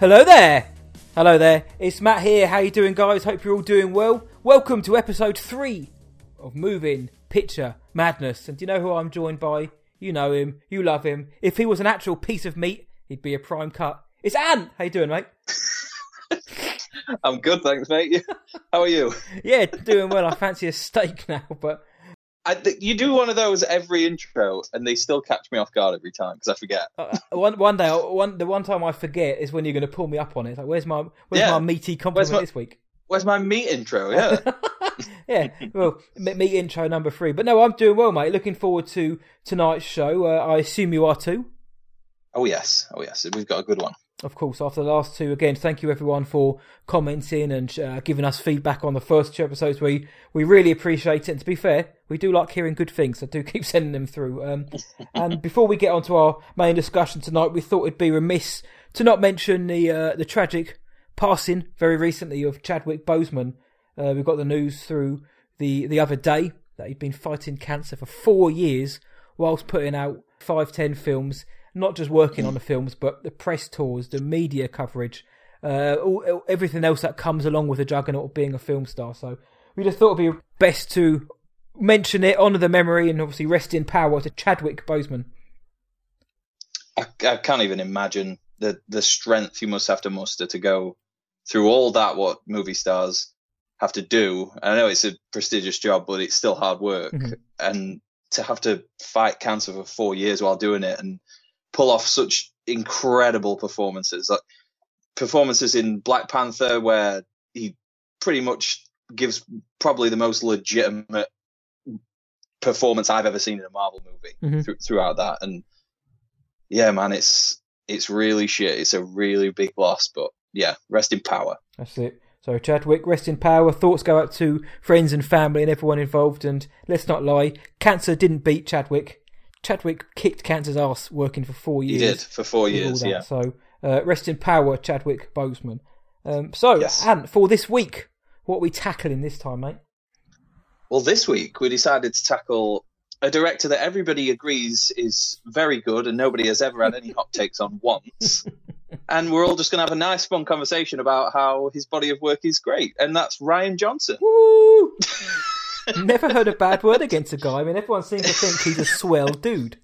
Hello there! Hello there, it's Matt here. How you doing, guys? Hope you're all doing well. Welcome to episode 3 of Moving Picture Madness. And do you know who I'm joined by? You know him, you love him. If he was an actual piece of meat, he'd be a prime cut. It's Ant! How you doing, mate? I'm good, thanks, mate. How are you? Yeah, doing well. I fancy a steak now, but... You do one of those every intro, and they still catch me off guard every time, because I forget. One day, the one time I forget is when you're going to pull me up on it. It's like, where's my meaty compliment this week? Where's my meat intro? Yeah. Yeah, well, meat intro number 3. But no, I'm doing well, mate. Looking forward to tonight's show. I assume you are too? Oh, yes. We've got a good one. Of course, after the last 2, again, thank you everyone for commenting and giving us feedback on the first 2 episodes. We really appreciate it. And to be fair, we do like hearing good things, so do keep sending them through. And before we get on to our main discussion tonight, we thought it'd be remiss to not mention the tragic passing very recently of Chadwick Boseman. We got the news through the other day that he'd been fighting cancer for 4 years whilst putting out 5-10 films. Not just working on the films, but the press tours, the media coverage, everything else that comes along with the juggernaut of being a film star. So we just thought it'd be best to mention it, honour the memory, and obviously rest in power to Chadwick Boseman. I can't even imagine the strength you must have to muster to go through all that, what movie stars have to do. I know it's a prestigious job, but it's still hard work. Mm-hmm. And to have to fight cancer for 4 years while doing it and pull off such incredible performances, like performances in Black Panther, where he pretty much gives probably the most legitimate performance I've ever seen in a Marvel movie throughout that. And yeah, man, it's really shit. It's a really big loss, but yeah, rest in power. That's it. So Chadwick, rest in power. Thoughts go out to friends and family and everyone involved. And let's not lie, cancer didn't beat Chadwick. Chadwick kicked cancer's ass working for 4 years. He did, for 4 years, yeah. So, rest in power, Chadwick Boseman. Yes. Ant, for this week, what are we tackling this time, mate? Well, this week we decided to tackle a director that everybody agrees is very good and nobody has ever had any hot takes on once. And we're all just going to have a nice, fun conversation about how his body of work is great. And that's Rian Johnson. Woo! Never heard a bad word against a guy. I mean, everyone seems to think he's a swell dude.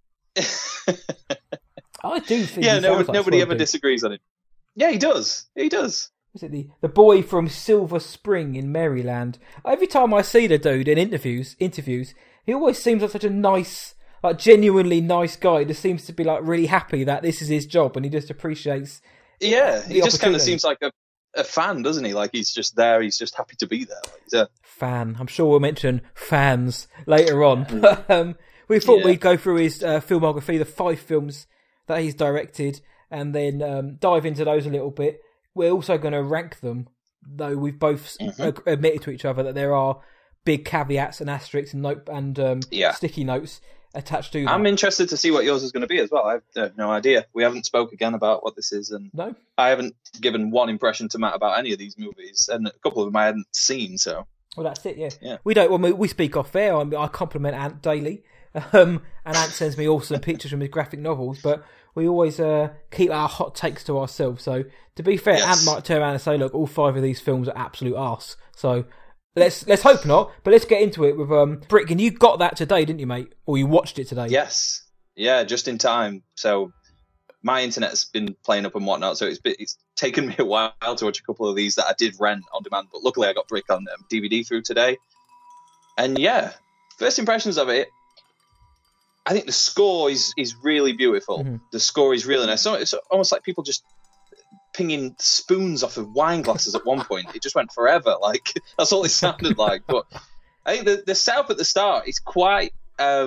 I do think. Yeah, nobody ever disagrees on it. Yeah, he does. Is it the boy from Silver Spring in Maryland? Every time I see the dude in interviews, he always seems like such a nice, like genuinely nice guy. He just seems to be like really happy that this is his job, and he just appreciates. Yeah, he just kind of seems like a fan, doesn't he? Like he's just there. He's just happy to be there. Like he's a fan. I'm sure we'll mention fans later on. But we thought we'd go through his filmography, the 5 films that he's directed, and then dive into those a little bit. We're also going to rank them, though we've both admitted to each other that there are big caveats and asterisks and sticky notes attached to that. I'm interested to see what yours is going to be as well. I have no idea. We haven't spoke again about what this is, and no, I haven't given one impression to Matt about any of these movies, and a couple of them I hadn't seen. So, well, that's it. Yeah. We don't. When we speak off air, I compliment Ant daily, and Ant sends me awesome pictures from his graphic novels. But we always keep our hot takes to ourselves. So, to be fair, Ant might turn around and say, "Look, all 5 of these films are absolute arse." So. Let's hope not, but let's get into it with Brick. And you got that today, didn't you, mate? Or you watched it today? Yes, yeah, just in time. So my internet's been playing up and whatnot, so it's taken me a while to watch a couple of these that I did rent on demand. But luckily, I got Brick on DVD through today. And yeah, first impressions of it, I think the score is really beautiful. Mm-hmm. The score is really nice. So it's almost like people just pinging spoons off of wine glasses at one point. It just went forever. Like that's all it sounded like. But I think the setup at the start is quite. I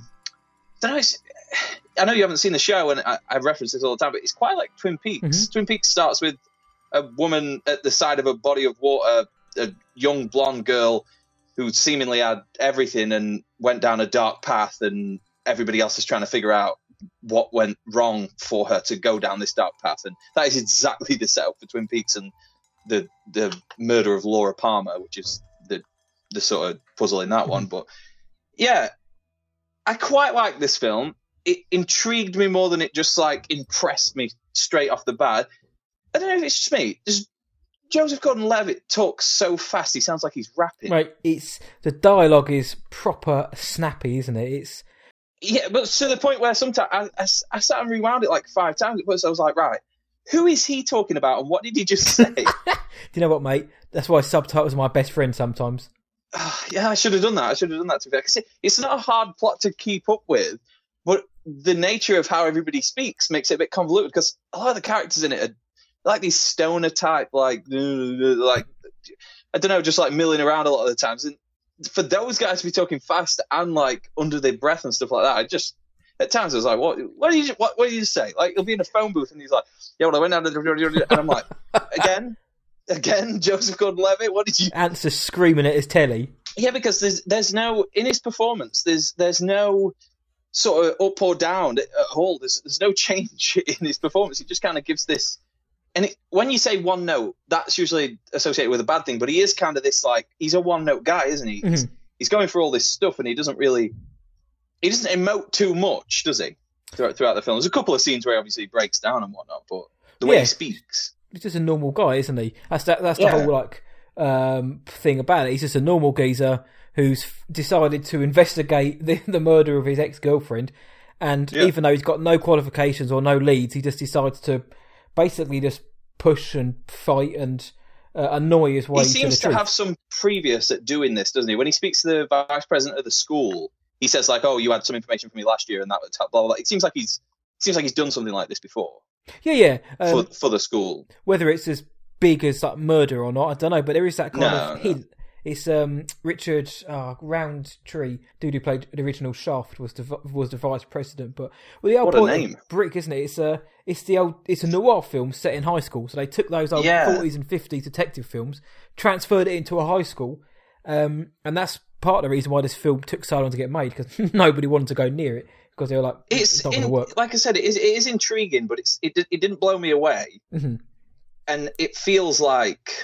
know you haven't seen the show, and I reference this all the time, but it's quite like Twin Peaks. Mm-hmm. Twin Peaks starts with a woman at the side of a body of water, a young blonde girl who seemingly had everything and went down a dark path, and everybody else is trying to figure out what went wrong for her to go down this dark path. And that is exactly the setup for Twin Peaks and the murder of Laura Palmer, which is the sort of puzzle in that one. But yeah, I quite like this film. It intrigued me more than it just like impressed me straight off the bat. I don't know if it's just me. Joseph Gordon-Levitt talks so fast, he sounds like he's rapping. Right, the dialogue is proper snappy, isn't it? Yeah, but to the point where sometimes I sat and rewound it like 5 times. At first I was like, right, who is he talking about and what did he just say? Do you know what, mate? That's why subtitles are my best friend sometimes. Yeah, I should have done that. To be fair. Because it's not a hard plot to keep up with, but the nature of how everybody speaks makes it a bit convoluted because a lot of the characters in it are like these stoner type, like I don't know, just like milling around a lot of the times. And for those guys to be talking fast and like under their breath and stuff like that, I just at times I was like, what did you say? Like he'll be in a phone booth and he's like, yeah, well, I went down and I'm like, again, Joseph Gordon-Levitt, what did you? Answer screaming at his telly. Yeah, because there's no in his performance. There's no sort of up or down at all. There's no change in his performance. He just kind of gives this. And when you say one note, that's usually associated with a bad thing. But he is kind of this like he's a one note guy, isn't he? Mm-hmm. He's going through all this stuff, and he doesn't emote too much, does he? Throughout the film, there's a couple of scenes where he obviously breaks down and whatnot, but the way he speaks, he's just a normal guy, isn't he? That's the whole like thing about it. He's just a normal geezer who's decided to investigate the murder of his ex-girlfriend, and even though he's got no qualifications or no leads, he just decides to basically just push and fight and annoy his way to the truth. He seems to have some previous at doing this, doesn't he? When he speaks to the vice president of the school, he says like, "Oh, you had some information for me last year," and that was blah blah blah. It seems like he's done something like this before. Yeah. For the school, whether it's as big as like murder or not, I don't know. But there is that kind of hint. It's Richard Roundtree, dude who played the original Shaft, was the vice president. But the old what a name. Brick, isn't it? It's a noir film set in high school. So they took those old 40s and 50s detective films, transferred it into a high school, and that's part of the reason why this film took so long to get made, because nobody wanted to go near it because they were like, it's not going to work. Like I said, it is intriguing, but it didn't blow me away, and it feels like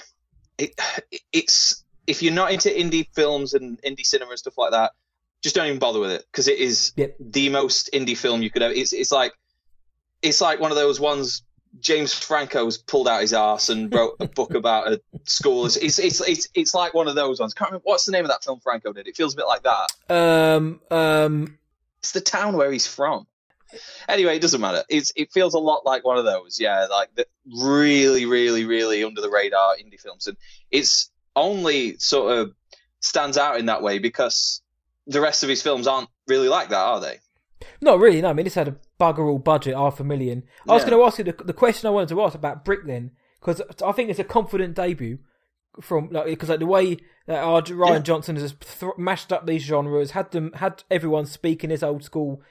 it's. If you're not into indie films and indie cinema and stuff like that, just don't even bother with it, because it is the most indie film you could ever. It's like one of those ones James Franco's pulled out his arse and wrote a book about a school. It's like one of those ones. I can't remember what's the name of that film Franco did. It feels a bit like that. It's the town where he's from. Anyway, it doesn't matter. It feels a lot like one of those. Yeah, like the really, really, really under the radar indie films, and it's only sort of stands out in that way because the rest of his films aren't really like that, are they? Not really, no. I mean, this had a bugger all budget, $500,000. I was going to ask you the question I wanted to ask about Brick then, because I think it's a confident debut from because the way that Ryan Johnson has mashed up these genres, had everyone speak in his old school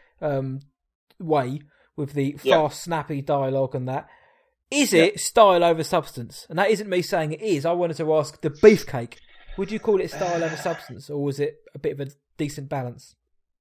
way with the fast, snappy dialogue and that. Is it style over substance? And that isn't me saying it is. I wanted to ask the Beefcake. Would you call it style over substance, or was it a bit of a decent balance?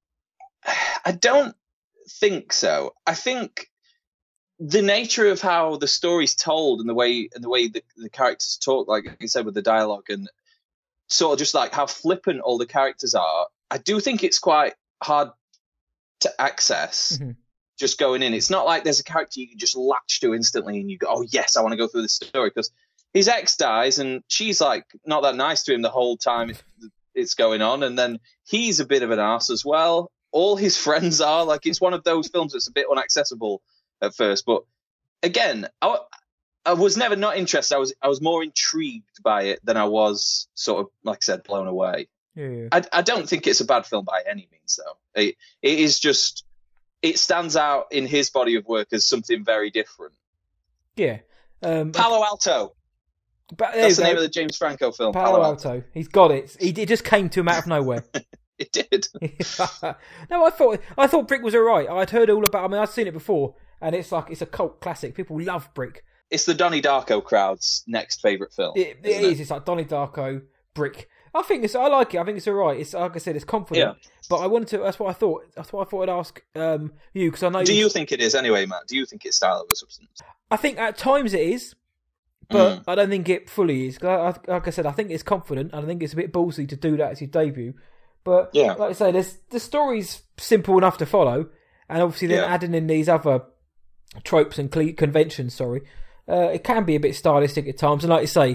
I don't think so. I think the nature of how the story's told and the way the characters talk, like you said with the dialogue, and sort of just like how flippant all the characters are, I do think it's quite hard to access. Mm-hmm. Just going in, it's not like there's a character you can just latch to instantly and you go, oh yes, I want to go through this story, because his ex dies and she's like not that nice to him the whole time it's going on, and then he's a bit of an arse as well. All his friends are like, it's one of those films that's a bit inaccessible at first, but again, I was never not interested. I was more intrigued by it than I was sort of, like I said, blown away. Yeah. I don't think it's a bad film by any means, though. It is just. It stands out in his body of work as something very different. Yeah. Palo Alto. That's the name of the James Franco film. Palo Alto. He's got it. It just came to him out of nowhere. It did. No, I thought Brick was alright. I'd heard all about. I mean, I'd seen it before, and it's a cult classic. People love Brick. It's the Donnie Darko crowd's next favourite film. It is. It's like Donnie Darko, Brick. I like it. I think it's alright. It's like I said, it's confident. Yeah. But I wanted to. That's what I thought. That's what I thought I'd ask you, because I know. Do you think it is anyway, Matt? Do you think it's style over substance? I think at times it is, but I don't think it fully is. Like I said, I think it's confident, and I think it's a bit ballsy to do that as your debut. But like I say, the story's simple enough to follow, and obviously then adding in these other tropes and conventions. it can be a bit stylistic at times. And like you say,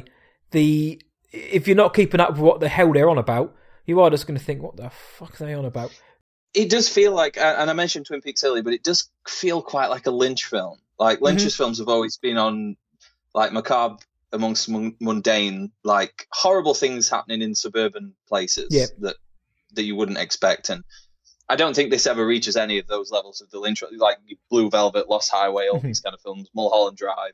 if you're not keeping up with what the hell they're on about, you are just going to think, what the fuck are they on about? It does feel like, and I mentioned Twin Peaks earlier, but it does feel quite like a Lynch film. Like Lynch's films have always been on like macabre amongst mundane, like horrible things happening in suburban places that you wouldn't expect. And I don't think this ever reaches any of those levels of the Lynch, like Blue Velvet, Lost Highway, all these kind of films, Mulholland Drive.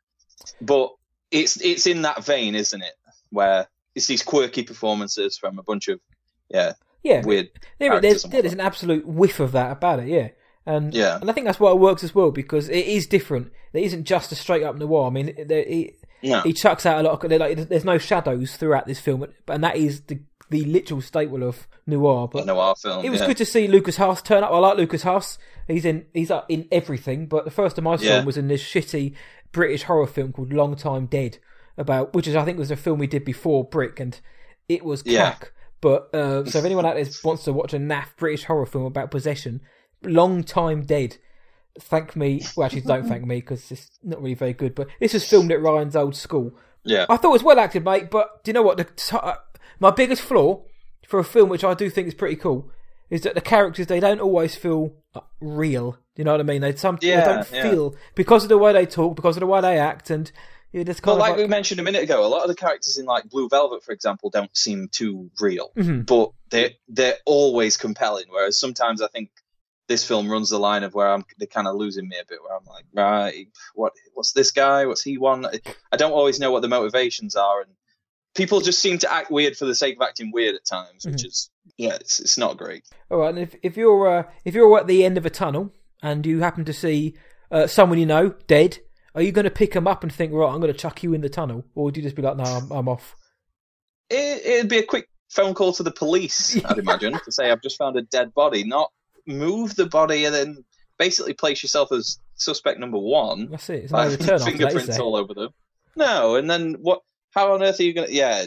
But it's in that vein, isn't it? Where it's these quirky performances from a bunch of weird. There's an absolute whiff of that about it, and I think that's why it works as well, because it is different. It isn't just a straight up noir. I mean, he chucks out a lot of there's no shadows throughout this film, and that is the literal staple of noir. But a noir film. It was good to see Lucas Haas turn up. I like Lucas Haas. He's up in everything. But the first time I saw him was in this shitty British horror film called Long Time Dead, which I think was a film we did before Brick, and it was cack. But so if anyone out there wants to watch a naff British horror film about possession, Long Time Dead, thank me. Well, actually, don't thank me, because it's not really very good. But this was filmed at Ryan's old school. Yeah, I thought it was well acted, mate. But do you know what? My biggest flaw for a film, which I do think is pretty cool, is that the characters, they don't always feel real. Do you know what I mean? They don't feel, because of the way they talk, because of the way they act, and you're just kind of like we mentioned a minute ago, a lot of the characters in like Blue Velvet, for example, don't seem too real, but they're always compelling. Whereas sometimes I think this film runs the line of where they're kind of losing me a bit, where I'm like, right, what's this guy? What's he want? I don't always know what the motivations are, and people just seem to act weird for the sake of acting weird at times, which is it's not great. All right, and if you're at the end of a tunnel and you happen to see someone you know dead, are you going to pick them up and think, right, I'm going to chuck you in the tunnel, or would you just be like, no, I'm off? It'd be a quick phone call to the police, I'd imagine, to say I've just found a dead body, not move the body and then basically place yourself as suspect number one. That's it. It's no return fingerprints all over them. No, and then what? How on earth are you going to... Yeah,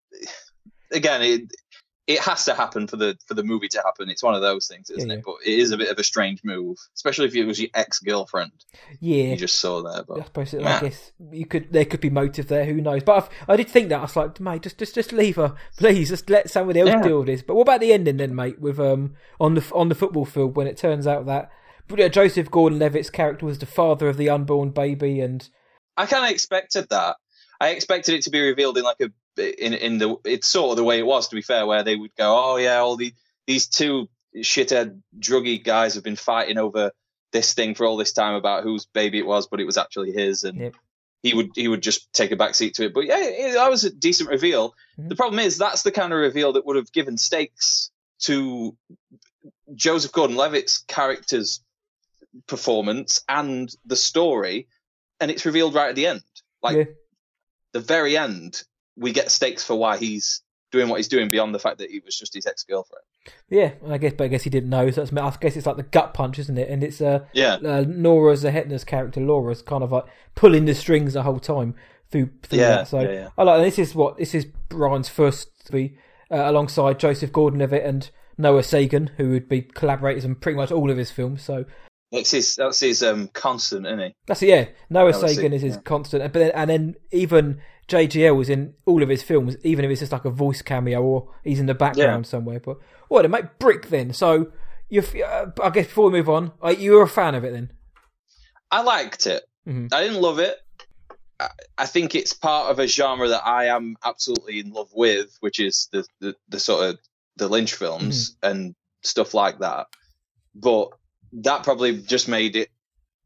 again, it has to happen for the movie to happen. It's one of those things, isn't it? But it is a bit of a strange move, especially if it was your ex-girlfriend. Yeah, you just saw there. But I suppose I guess there could be motive there. Who knows? But I did think that. I was like, mate, just leave her, please. Just let somebody else deal with this. But what about the ending then, mate? With on the football field, when it turns out that Joseph Gordon-Levitt's character was the father of the unborn baby, and I kind of expected that. I expected it to be revealed in like it's sort of the way it was, to be fair, where they would go, oh yeah, all these two shithead druggy guys have been fighting over this thing for all this time about whose baby it was, but it was actually his, and he would just take a back seat to it. But yeah, that was a decent reveal. The problem is that's the kind of reveal that would have given stakes to Joseph Gordon-Levitt's character's performance and the story, and it's revealed right at the end. The very end, we get stakes for why he's doing what he's doing beyond the fact that he was just his ex-girlfriend. Yeah, I guess he didn't know. So I guess it's like the gut punch, isn't it? And it's Nora Zehetner's character. Laura's kind of like pulling the strings the whole time through that. So I like. This is Brian's first movie alongside Joseph Gordon-Levitt and Noah Sagan, who would be collaborators in pretty much all of his films. So. That's his constant, isn't he? That's it, yeah. Noah Sagan is his constant. And then even JGL was in all of his films, even if it's just like a voice cameo or he's in the background somewhere. But to make Brick then. So, I guess before we move on, you were a fan of it then? I liked it. Mm-hmm. I didn't love it. I think it's part of a genre that I am absolutely in love with, which is the sort of the Lynch films and stuff like that. But that probably just made it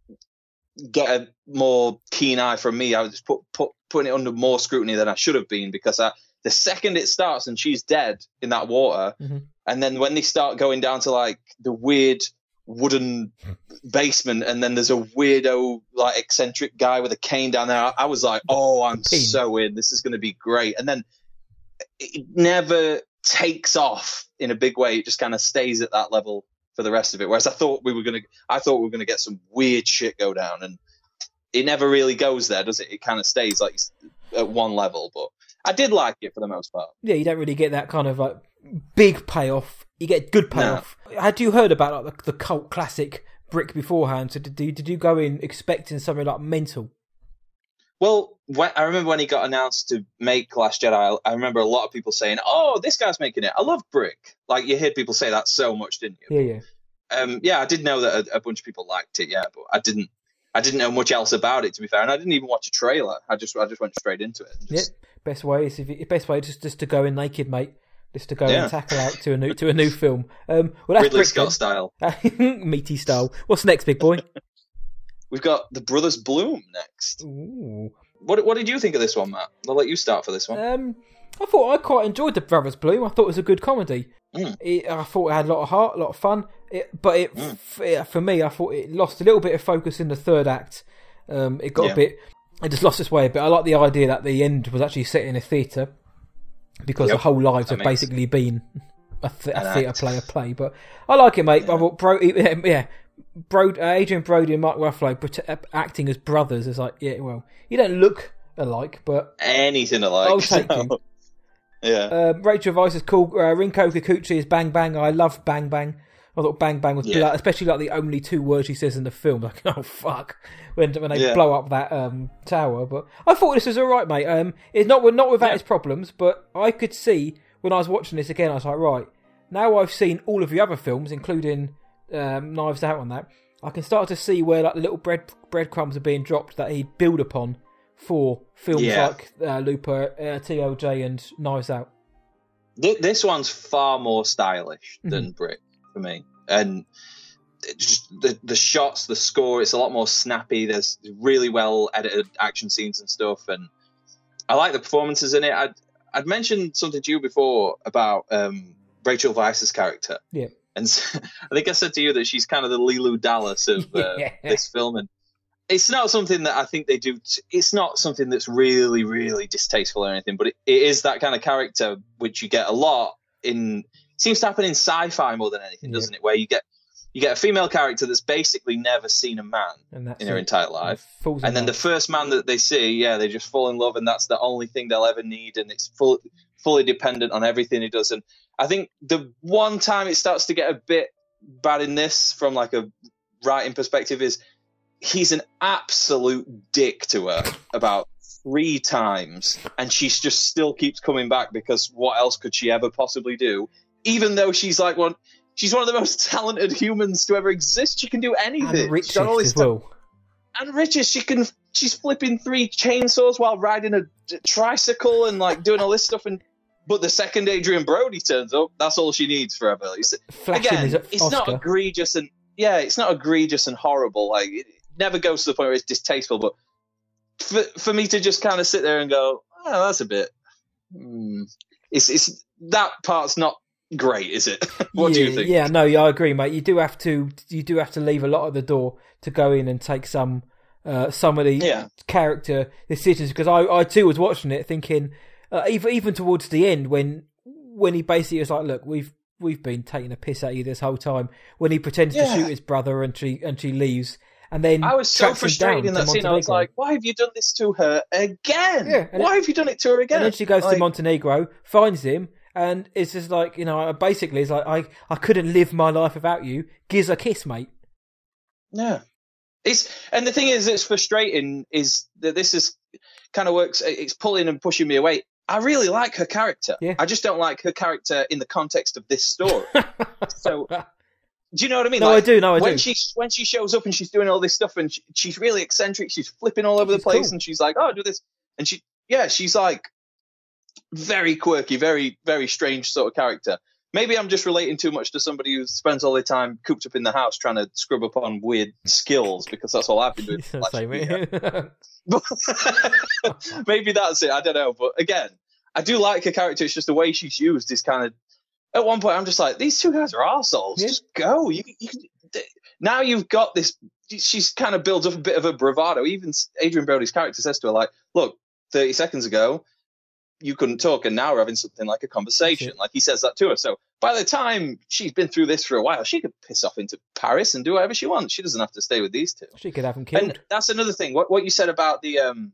get a more keen eye from me. I was just putting it under more scrutiny than I should have been, because the second it starts and she's dead in that water, and then when they start going down to like the weird wooden basement, and then there's a weirdo like eccentric guy with a cane down there, I was like, oh, I'm so in. This is going to be great. And then it never takes off in a big way. It just kind of stays at that level for the rest of it. Whereas I thought we were gonna get some weird shit go down, and it never really goes there, does it? It kind of stays like at one level. But I did like it for the most part. Yeah, you don't really get that kind of like big payoff. You get good payoff. No. Had you heard about like the cult classic Brick beforehand? So did you go in expecting something like mental? Well, I remember when he got announced to make Last Jedi, I remember a lot of people saying, "Oh, this guy's making it." I love Brick. Like, you heard people say that so much, didn't you? Yeah, yeah. Yeah, I did know that a bunch of people liked it, yeah, but I didn't know much else about it, to be fair, and I didn't even watch a trailer. I just went straight into it. Yeah, best way is just to go in naked, mate. Just to go and tackle out to a new film. Well, that's Ridley Scott style, meaty style. What's next, big boy? We've got The Brothers Bloom next. Ooh. What did you think of this one, Matt? I'll let you start for this one. I thought I quite enjoyed The Brothers Bloom. I thought it was a good comedy. I thought it had a lot of heart, a lot of fun. For me, I thought it lost a little bit of focus in the third act. It got a bit. It just lost its way a bit. I like the idea that the end was actually set in a theatre, because the whole lives have basically been a theatre play. But I like it, mate. I thought Adrian Brody and Mark Ruffalo acting as brothers is like, well, you don't look alike, but anything alike. I'll take you. Yeah. Rachel Weisz is cool. Rinko Kikuchi is Bang Bang. I love Bang Bang. I thought Bang Bang was blood, especially like the only two words he says in the film. Like, oh fuck, when they blow up that tower. But I thought this was alright, mate. It's not without its problems, but I could see when I was watching this again, I was like, right, now I've seen all of the other films, including Knives Out on that, I can start to see where like the little breadcrumbs are being dropped that he'd build upon for films like Looper, TLJ and Knives Out. This one's far more stylish than Brick for me. And just the shots, the score, it's a lot more snappy. There's really well edited action scenes and stuff. And I like the performances in it. I'd mentioned something to you before about Rachel Weisz's character. Yeah. And I think I said to you that she's kind of the Leeloo Dallas of this film. And it's not something that I think they do. It's not something that's really, really distasteful or anything, but it is that kind of character which you get a lot in. It seems to happen in sci-fi more than anything, doesn't it? Where you get a female character that's basically never seen a man in her entire life, and then the first man that they see, they just fall in love, and that's the only thing they'll ever need, and it's fully dependent on everything he does. And I think the one time it starts to get a bit bad in this, from like a writing perspective, is he's an absolute dick to her about 3 times, and she just still keeps coming back, because what else could she ever possibly do? Even though she's like she's one of the most talented humans to ever exist. She can do anything. And richest as well. And richest, she's flipping 3 chainsaws while riding a tricycle and like doing all this stuff. But the second Adrian Brody turns up, that's all she needs forever. Again, it's not egregious and it's not egregious and horrible. Like, it never goes to the point where it's distasteful. But for me to just kind of sit there and go, oh, that's a bit. It's that part's not great, is it? What do you think? Yeah, no, I agree, mate. You do have to leave a lot at the door to go in and take some of the character decisions, because I too was watching it thinking, even towards the end when he basically was like, look, we've been taking a piss at you this whole time, when he pretends to shoot his brother and she leaves. And then I was so frustrated in that scene. I was like, why have you done this to her again? Yeah, why have you done it to her again? And then she goes to Montenegro, finds him, and it's just like, basically it's like, I couldn't live my life without you. Gives a kiss, mate. Yeah. And the thing is, it's frustrating, is that this is kind of works. It's pulling and pushing me away. I really like her character. Yeah. I just don't like her character in the context of this story. So, do you know what I mean? No, I do. When she shows up and she's doing all this stuff, and she's really eccentric, she's flipping all over the place, cool. And she's like, "Oh, do this," and she's like very quirky, very, very strange sort of character. Maybe I'm just relating too much to somebody who spends all their time cooped up in the house trying to scrub up on weird skills, because that's all I've been doing. Maybe that's it. I don't know. But again, I do like her character. It's just the way she's used is kind of. At one point, I'm just like, these two guys are arseholes. Yeah. Just go. You now you've got this. She's kind of builds up a bit of a bravado. Even Adrian Brody's character says to her, like, look, 30 seconds ago, you couldn't talk, and now we're having something like a conversation. Like, he says that to her. So by the time she's been through this for a while, she could piss off into Paris and do whatever she wants. She doesn't have to stay with these two. She could have them killed. And that's another thing. What you said about the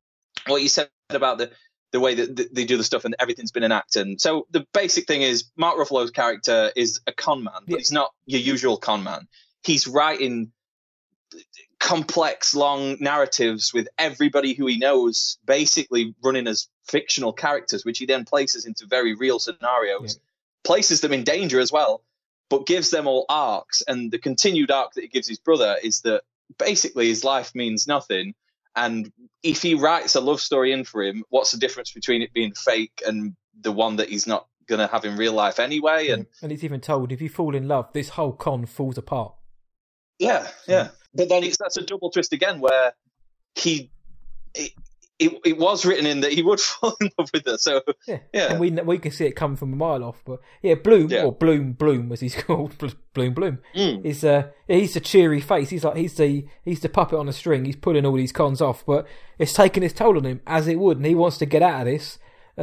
the way that they do the stuff, and everything's been an act. And so the basic thing is, Mark Ruffalo's character is a con man, but he's not your usual con man. He's writing complex, long narratives with everybody who he knows basically running as fictional characters, which he then places into very real scenarios, places them in danger as well, but gives them all arcs. And the continued arc that he gives his brother is that basically his life means nothing. And if he writes a love story in for him, what's the difference between it being fake and the one that he's not going to have in real life anyway? And he's even told, if you fall in love, this whole con falls apart. Yeah. But then that's a double twist again, where it was written in that he would fall in love with her. So yeah. And we can see it coming from a mile off. But Bloom, or Bloom as he's called, Bloom, is he's the cheery face. He's the puppet on a string. He's pulling all these cons off, but it's taking its toll on him, as it would, and he wants to get out of this.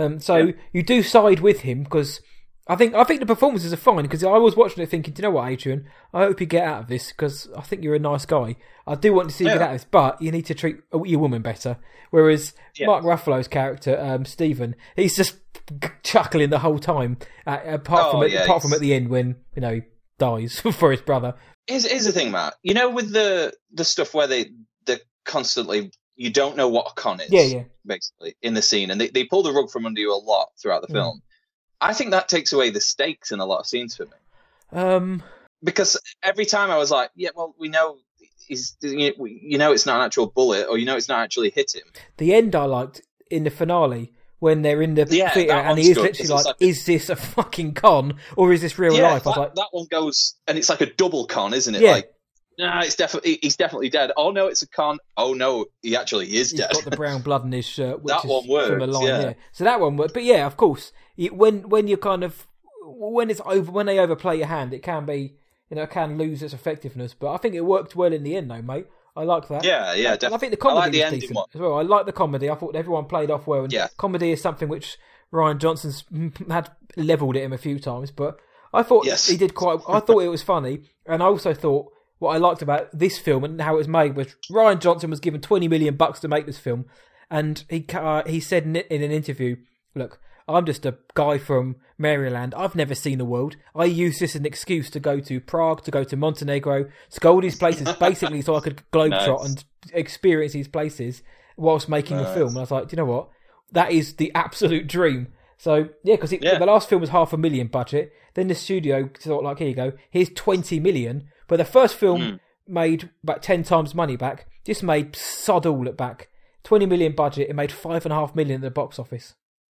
You do side with him, because I think the performances are fine, because I was watching it thinking, do you know what, Adrian? I hope you get out of this, because I think you're a nice guy. I do want to see you get out of this, but you need to treat your woman better. Whereas Mark Ruffalo's character, Stephen, he's just chuckling the whole time, apart from at the end when he dies for his brother. Here's the thing, Matt. With the stuff where they're constantly, you don't know what a con is, basically, in the scene, and they pull the rug from under you a lot throughout the film. I think that takes away the stakes in a lot of scenes for me. Because every time I was like, we know it's not an actual bullet, or it's not actually hit him. The end I liked in the finale, when they're in the theatre and he is literally like, is this a fucking con, or is this real life? I was like, that one goes, and it's like a double con, isn't it? Yeah. Like, nah, he's definitely dead. Oh no, it's a con. Oh no, he actually is dead. He's got the brown blood in his shirt, which that is one works, from a line, So that one worked. But of course, when you're kind of, when they overplay your hand, it can be, it can lose its effectiveness. But I think it worked well in the end, though, mate. I like that. Yeah, definitely. And I think the comedy was decent as well. I like the comedy. I thought everyone played off well. And comedy is something which Rian Johnson's had levelled at him a few times, but I thought he did quite. I thought it was funny, and I also thought what I liked about this film and how it was made was Rian Johnson was given $20 million to make this film, and he said in an interview, "Look, I'm just a guy from Maryland. I've never seen the world. I use this as an excuse to go to Prague, to go to Montenegro, to go all these places, basically so I could globetrot and experience these places whilst making the film." And I was like, do you know what? That is the absolute dream. So, because the last film was $500,000 budget. Then the studio thought, like, here you go, here's $20 million. But the first film made about 10 times money back. This made sod all it back. $20 million budget. It made $5.5 million at the box office.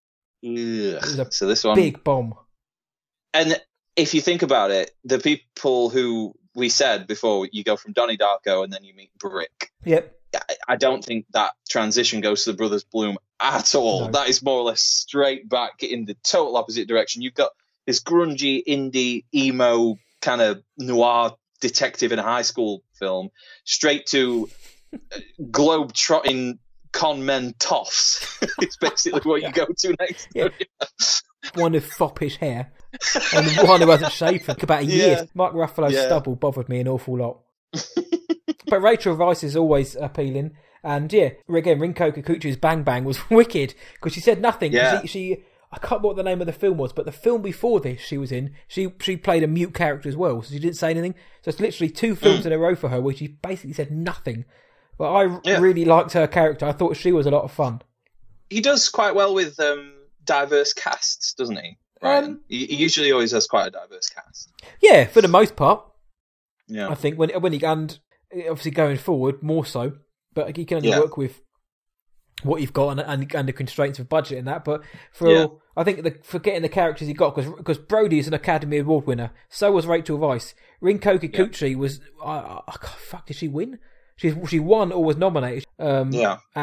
So this one, big bomb. And if you think about it, the people who we said before, you go from Donnie Darko and then you meet Brick. Yep. I don't think that transition goes to the Brothers Bloom at all. No. That is more or less straight back in the total opposite direction. You've got this grungy, indie, emo, kind of noir detective in a high school film, straight to globe-trotting con men toffs. It's basically what you go to next. Yeah. One with foppish hair and one who hasn't shaved for about a year. Mark Ruffalo's stubble bothered me an awful lot. But Rachel Weisz is always appealing. And again, Rinko Kikuchi's Bang Bang was wicked because she said nothing. She I can't remember what the name of the film was, but the film before this she was in, she played a mute character as well, so she didn't say anything. So it's literally 2 films in a row for her where she basically said nothing. But I really liked her character. I thought she was a lot of fun. He does quite well with diverse casts, doesn't he? Right. He usually always has quite a diverse cast. Yeah, for the most part. Yeah. I think when he, and obviously going forward more so, but he can only work with what you've got and the constraints of budget and that. But I think for getting the characters he got, because Brody is an Academy Award winner, so was Rachel Weisz. Rinko Kikuchi was did she win? She won or was nominated. And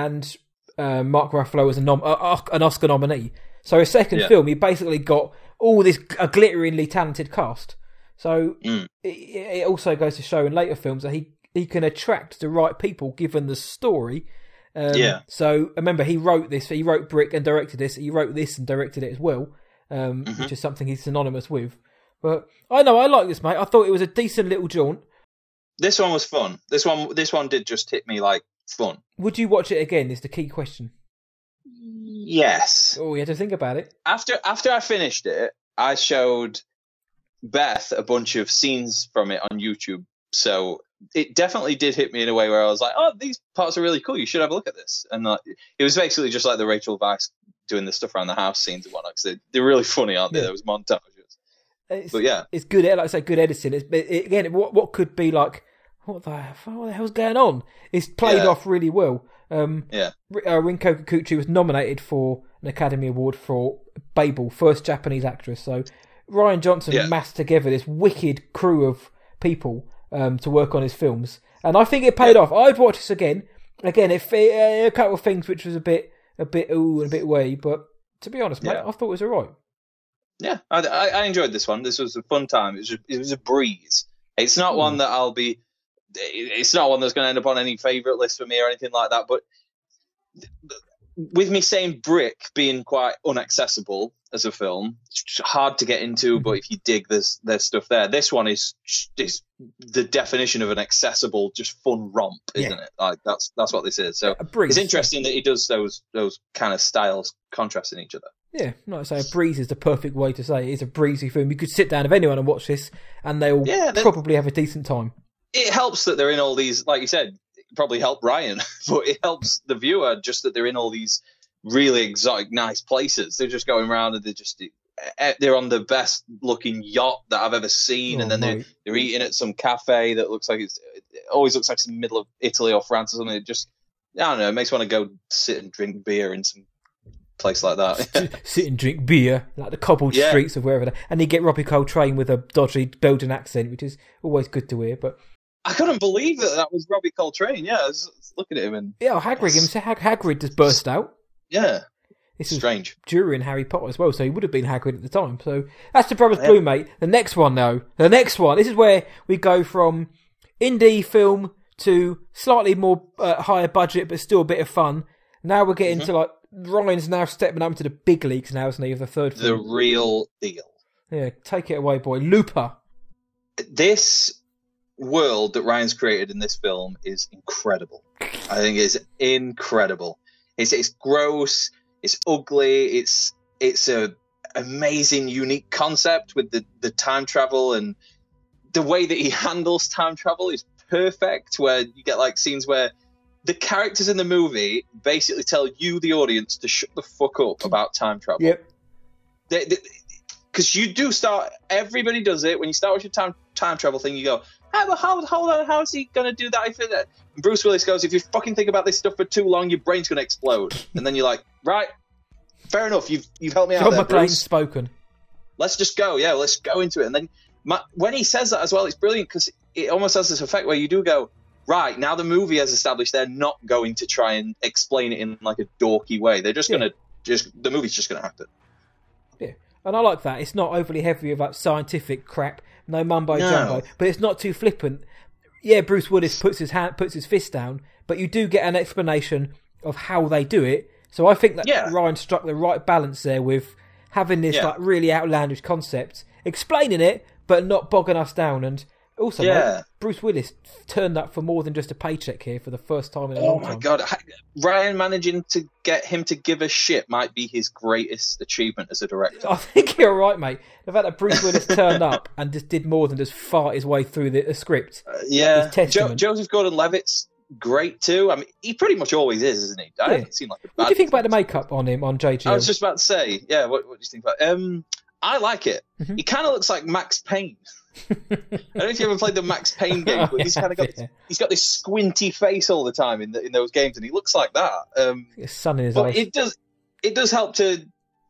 Mark Ruffalo was an Oscar nominee. So his second film, he basically got all this a glitteringly talented cast. So it also goes to show in later films that he can attract the right people given the story. So remember, he wrote Brick and directed this. He wrote this and directed it as well, which is something he's synonymous with. But I like this, mate. I thought it was a decent little jaunt. This one was fun. This one did just hit me like fun. Would you watch it again? Is the key question. Yes. Oh, you had to think about it. After I finished it, I showed Beth a bunch of scenes from it on YouTube. So it definitely did hit me in a way where I was like, oh, these parts are really cool. You should have a look at this. And it was basically just like the Rachel Weisz doing the stuff around the house scenes and whatnot. Because they're really funny, aren't they? Those montages. But yeah, it's good. Like I say, good editing. Again, what could be like, what the hell's going on? It's played off really well. Rinko Kikuchi was nominated for an Academy Award for Babel, first Japanese actress. So Rian Johnson massed together this wicked crew of people to work on his films, and I think it paid off. I'd watch this again. Again, a couple of things which was a bit ooh and a bit way, but to be honest, mate, I thought it was alright. Yeah, I enjoyed this one. This was a fun time. It was a breeze. It's not one that it's not one that's going to end up on any favourite list for me or anything like that. But with me saying Brick being quite inaccessible as a film, it's hard to get into. But if you dig, there's stuff there. This one is the definition of an accessible, just fun romp, isn't it? Like that's what this is. So it's interesting that he does those kind of styles contrasting each other. Yeah, like I say, a breeze is the perfect way to say it. It's a breezy film. You could sit down with anyone and watch this, and they'll probably have a decent time. It helps that they're in all these, like you said, it probably helped Ryan, but it helps the viewer just that they're in all these really exotic, nice places. They're just going around and they're on the best looking yacht that I've ever seen, and then they're eating at some cafe that looks like it always looks like it's in the middle of Italy or France or something. It just, I don't know, it makes me want to go sit and drink beer in some place like that. Sit and drink beer, like the cobbled streets of wherever. And you get Robbie Coltrane with a dodgy Belgian accent, which is always good to hear. But I couldn't believe that was Robbie Coltrane. Yeah, I was looking at him and Hagrid just burst out. Yeah, this strange. During Harry Potter as well, so he would have been Hagrid at the time. So that's the Brothers Bloom, mate. The next one, though, this is where we go from indie film to slightly more higher budget, but still a bit of fun. Now we're getting to like. Ryan's now stepping up into the big leagues now, isn't he, of the third film? The real deal. Yeah, take it away, boy. Looper. This world that Ryan's created in this film is incredible. I think it's incredible. It's gross, it's ugly, it's a amazing, unique concept with the time travel, and the way that he handles time travel is perfect, where you get like scenes where the characters in the movie basically tell you, the audience, to shut the fuck up about time travel. Yep. Because you do start, everybody does it. When you start with your time travel thing, you go, hold on, how is he going to do that? And Bruce Willis goes, if you fucking think about this stuff for too long, your brain's going to explode. And then you're like, right, fair enough, you've helped me out there, Bruce. Spoken. Let's just go, let's go into it. And then when he says that as well, it's brilliant, because it almost has this effect where you do go, right, now the movie has established they're not going to try and explain it in like a dorky way. They're just going to, the movie's just going to happen. Yeah, and I like that. It's not overly heavy about scientific crap, no mumbo-jumbo, but it's not too flippant. Yeah, Bruce Willis puts his fist down, but you do get an explanation of how they do it. So I think that Ryan struck the right balance there with having this like really outlandish concept, explaining it, but not bogging us down. And also, mate, Bruce Willis turned up for more than just a paycheck here for the first time in a long time. Oh my God. Ryan managing to get him to give a shit might be his greatest achievement as a director. I think you're right, mate. The fact that Bruce Willis turned up and just did more than just fart his way through the script. Joseph Gordon-Levitt's great too. I mean, he pretty much always is, isn't he? I haven't seen like a bad. What do you think about the makeup on him, on JGL? I was just about to say, what do you think about it? I like it. Mm-hmm. He kind of looks like Max Payne. I don't know if you ever played the Max Payne game, but he's got this squinty face all the time in those games, and he looks like that. Sun in his eyes. It does help to.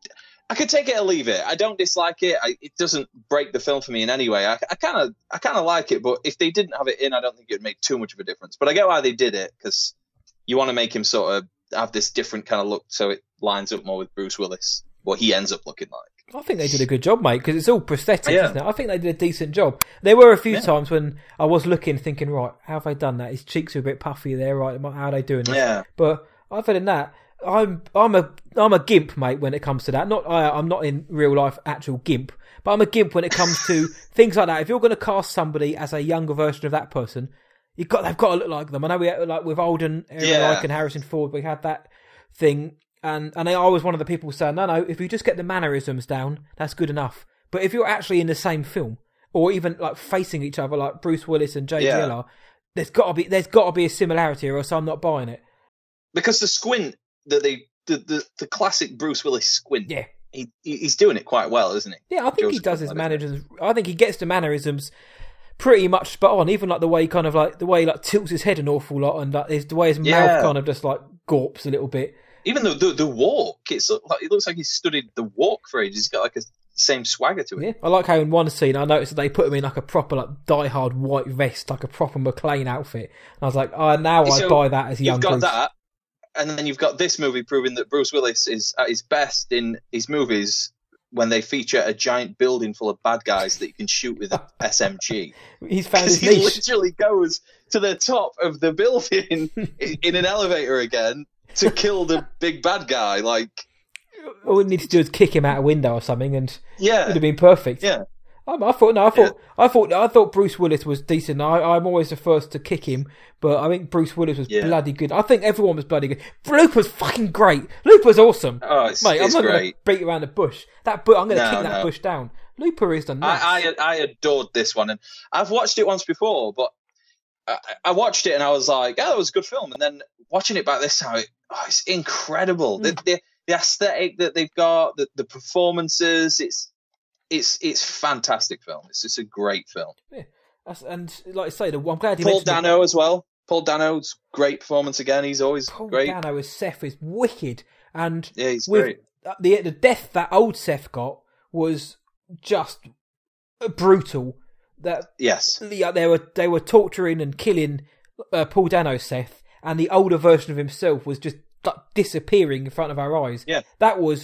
I could take it or leave it. I don't dislike it. It doesn't break the film for me in any way. I kind of like it, but if they didn't have it in, I don't think it would make too much of a difference. But I get why they did it, because you want to make him sort of have this different kind of look, so it lines up more with Bruce Willis, what he ends up looking like. I think they did a good job, mate, because it's all prosthetic, isn't it? I think they did a decent job. There were a few times when I was looking, thinking, right, how have they done that? His cheeks are a bit puffy there, right? How are they doing this? Yeah. But other than that, I'm a gimp, mate, when it comes to that. I'm not in real life actual gimp, but I'm a gimp when it comes to things like that. If you're going to cast somebody as a younger version of that person, they've got to look like them. I know we had, like with Alden Ehrenreich and Harrison Ford, we had that thing. And I was one of the people saying, no, if you just get the mannerisms down, that's good enough. But if you're actually in the same film, or even like facing each other, like Bruce Willis and JGL are, there's got to be a similarity, or else I'm not buying it. Because the squint that the classic Bruce Willis squint, Yeah, he's doing it quite well, isn't he? Yeah, I think he does his mannerisms. I think he gets the mannerisms pretty much spot on. Even like the way he tilts his head an awful lot, and like the way his mouth kind of just like gawps a little bit. Even the walk, it looks like he's studied the walk for ages. He's got like a same swagger to it. Yeah, I like how in one scene I noticed that they put him in like a proper like die-hard white vest, like a proper McClane outfit. And I was like, I buy that as a young Bruce. You've got that, and then you've got this movie proving that Bruce Willis is at his best in his movies when they feature a giant building full of bad guys that you can shoot with an SMG. He's found his niche. He literally goes to the top of the building in an elevator again to kill the big bad guy. Like, all we need to do is kick him out a window or something, and it would have been perfect. Yeah. I thought Bruce Willis was decent. I'm always the first to kick him, but I think Bruce Willis was bloody good. I think everyone was bloody good. Looper's fucking great. Looper's awesome. Oh, mate, I'm not going to beat around the bush. I'm going to kick that bush down. Looper is the nuts. I adored this one, and I've watched it once before, but I watched it and I was like, that was a good film. And then watching it back this time, it's incredible. The aesthetic that they've got, the performances, it's fantastic film. It's just a great film. Yeah, and like I say, I'm glad you Paul mentioned Dano as well. Paul Dano's great performance again. He's always great. Paul Dano as Seth is wicked, and he's great. The death that old Seth got was just brutal. They were torturing and killing Paul Dano's Seth, and the older version of himself was just disappearing in front of our eyes. Yeah, that was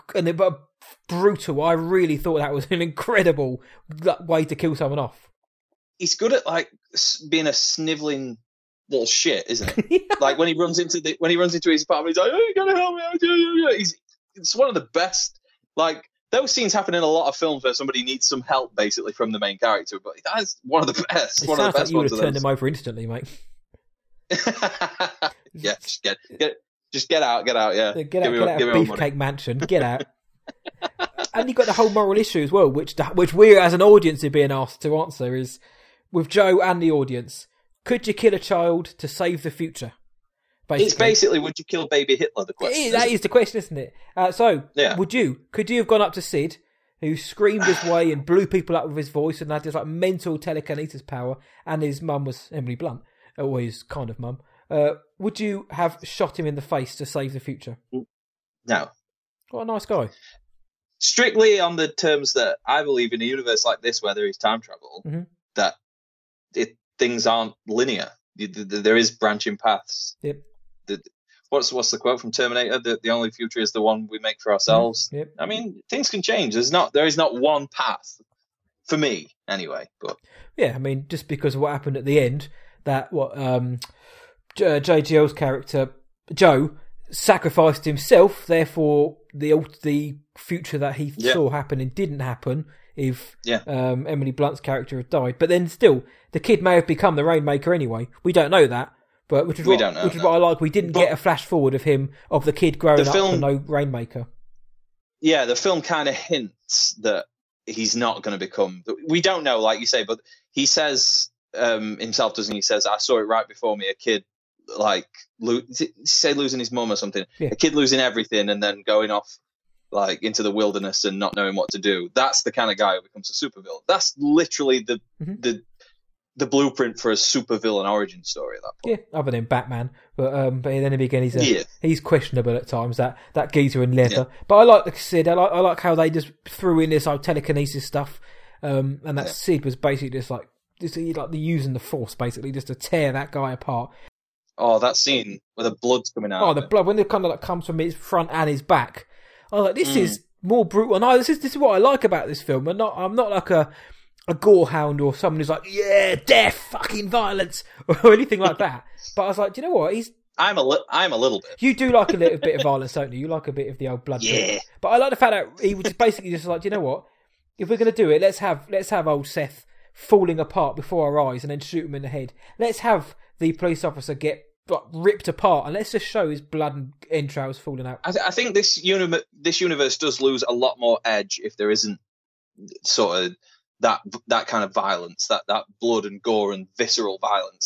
brutal. I really thought that was an incredible way to kill someone off. He's good at like being a snivelling little shit, isn't he? Like when he runs into his apartment, he's like, "Oh, you gotta help me!" It's one of the best. Like those scenes happen in a lot of films where somebody needs some help, basically from the main character. But that's one of the best. One of the best like you would have turned him over instantly, mate. Yeah, just get out. Yeah, get out of Beefcake Mansion. Get out. And you got the whole moral issue as well, which we as an audience are being asked to answer is with Joe and the audience. Could you kill a child to save the future? Basically. It's basically, would you kill baby Hitler? The question. That is the question, isn't it? Could you have gone up to Sid, who screamed his way and blew people up with his voice and had this like mental telekinesis power, and his mum was Emily Blunt, or his kind of mum? Would you have shot him in the face to save the future? No. What a nice guy. Strictly on the terms that I believe in a universe like this where there is time travel, that things aren't linear. There is branching paths. Yep. What's the quote from Terminator? The only future is the one we make for ourselves. Yep. I mean, things can change. There is not one path for me anyway. But yeah, I mean, just because of what happened at the end, that JGL's character Joe sacrificed himself, therefore the future that he saw happening didn't happen if Emily Blunt's character had died. But then still, the kid may have become the Rainmaker anyway. We don't know that, but which is what I like. We didn't get a flash forward of the kid growing up to no Rainmaker. Yeah, the film kind of hints that he's not going to become. We don't know, like you say, but he says himself, doesn't he? He says, "I saw it right before me. A kid like losing his mum or something. Yeah. A kid losing everything and then going off like into the wilderness and not knowing what to do. That's the kind of guy who becomes a supervillain. That's literally the blueprint for a supervillain origin story at that point. Yeah, other than Batman, but then again he's questionable at times. That geezer in leather, but I like Sid. I like how they just threw in this telekinesis stuff, and that Sid was basically just like using the Force basically just to tear that guy apart. Oh, that scene where the blood's coming out. Oh, the blood when it kind of like comes from his front and his back. I was like, this is more brutal. No, this is what I like about this film. I'm not like a gorehound or someone who's like, yeah, death, fucking violence, or anything like that. But I was like, do you know what? I'm a little bit. You do like a little bit of violence, don't you? You like a bit of the old blood. Yeah. Bit. But I like the fact that he was just basically just like, do you know what? If we're going to do it, let's have old Seth falling apart before our eyes and then shoot him in the head. Let's have the police officer get ripped apart and let's just show his blood and entrails falling out. I think this universe does lose a lot more edge if there isn't sort of that kind of violence, that blood and gore and visceral violence.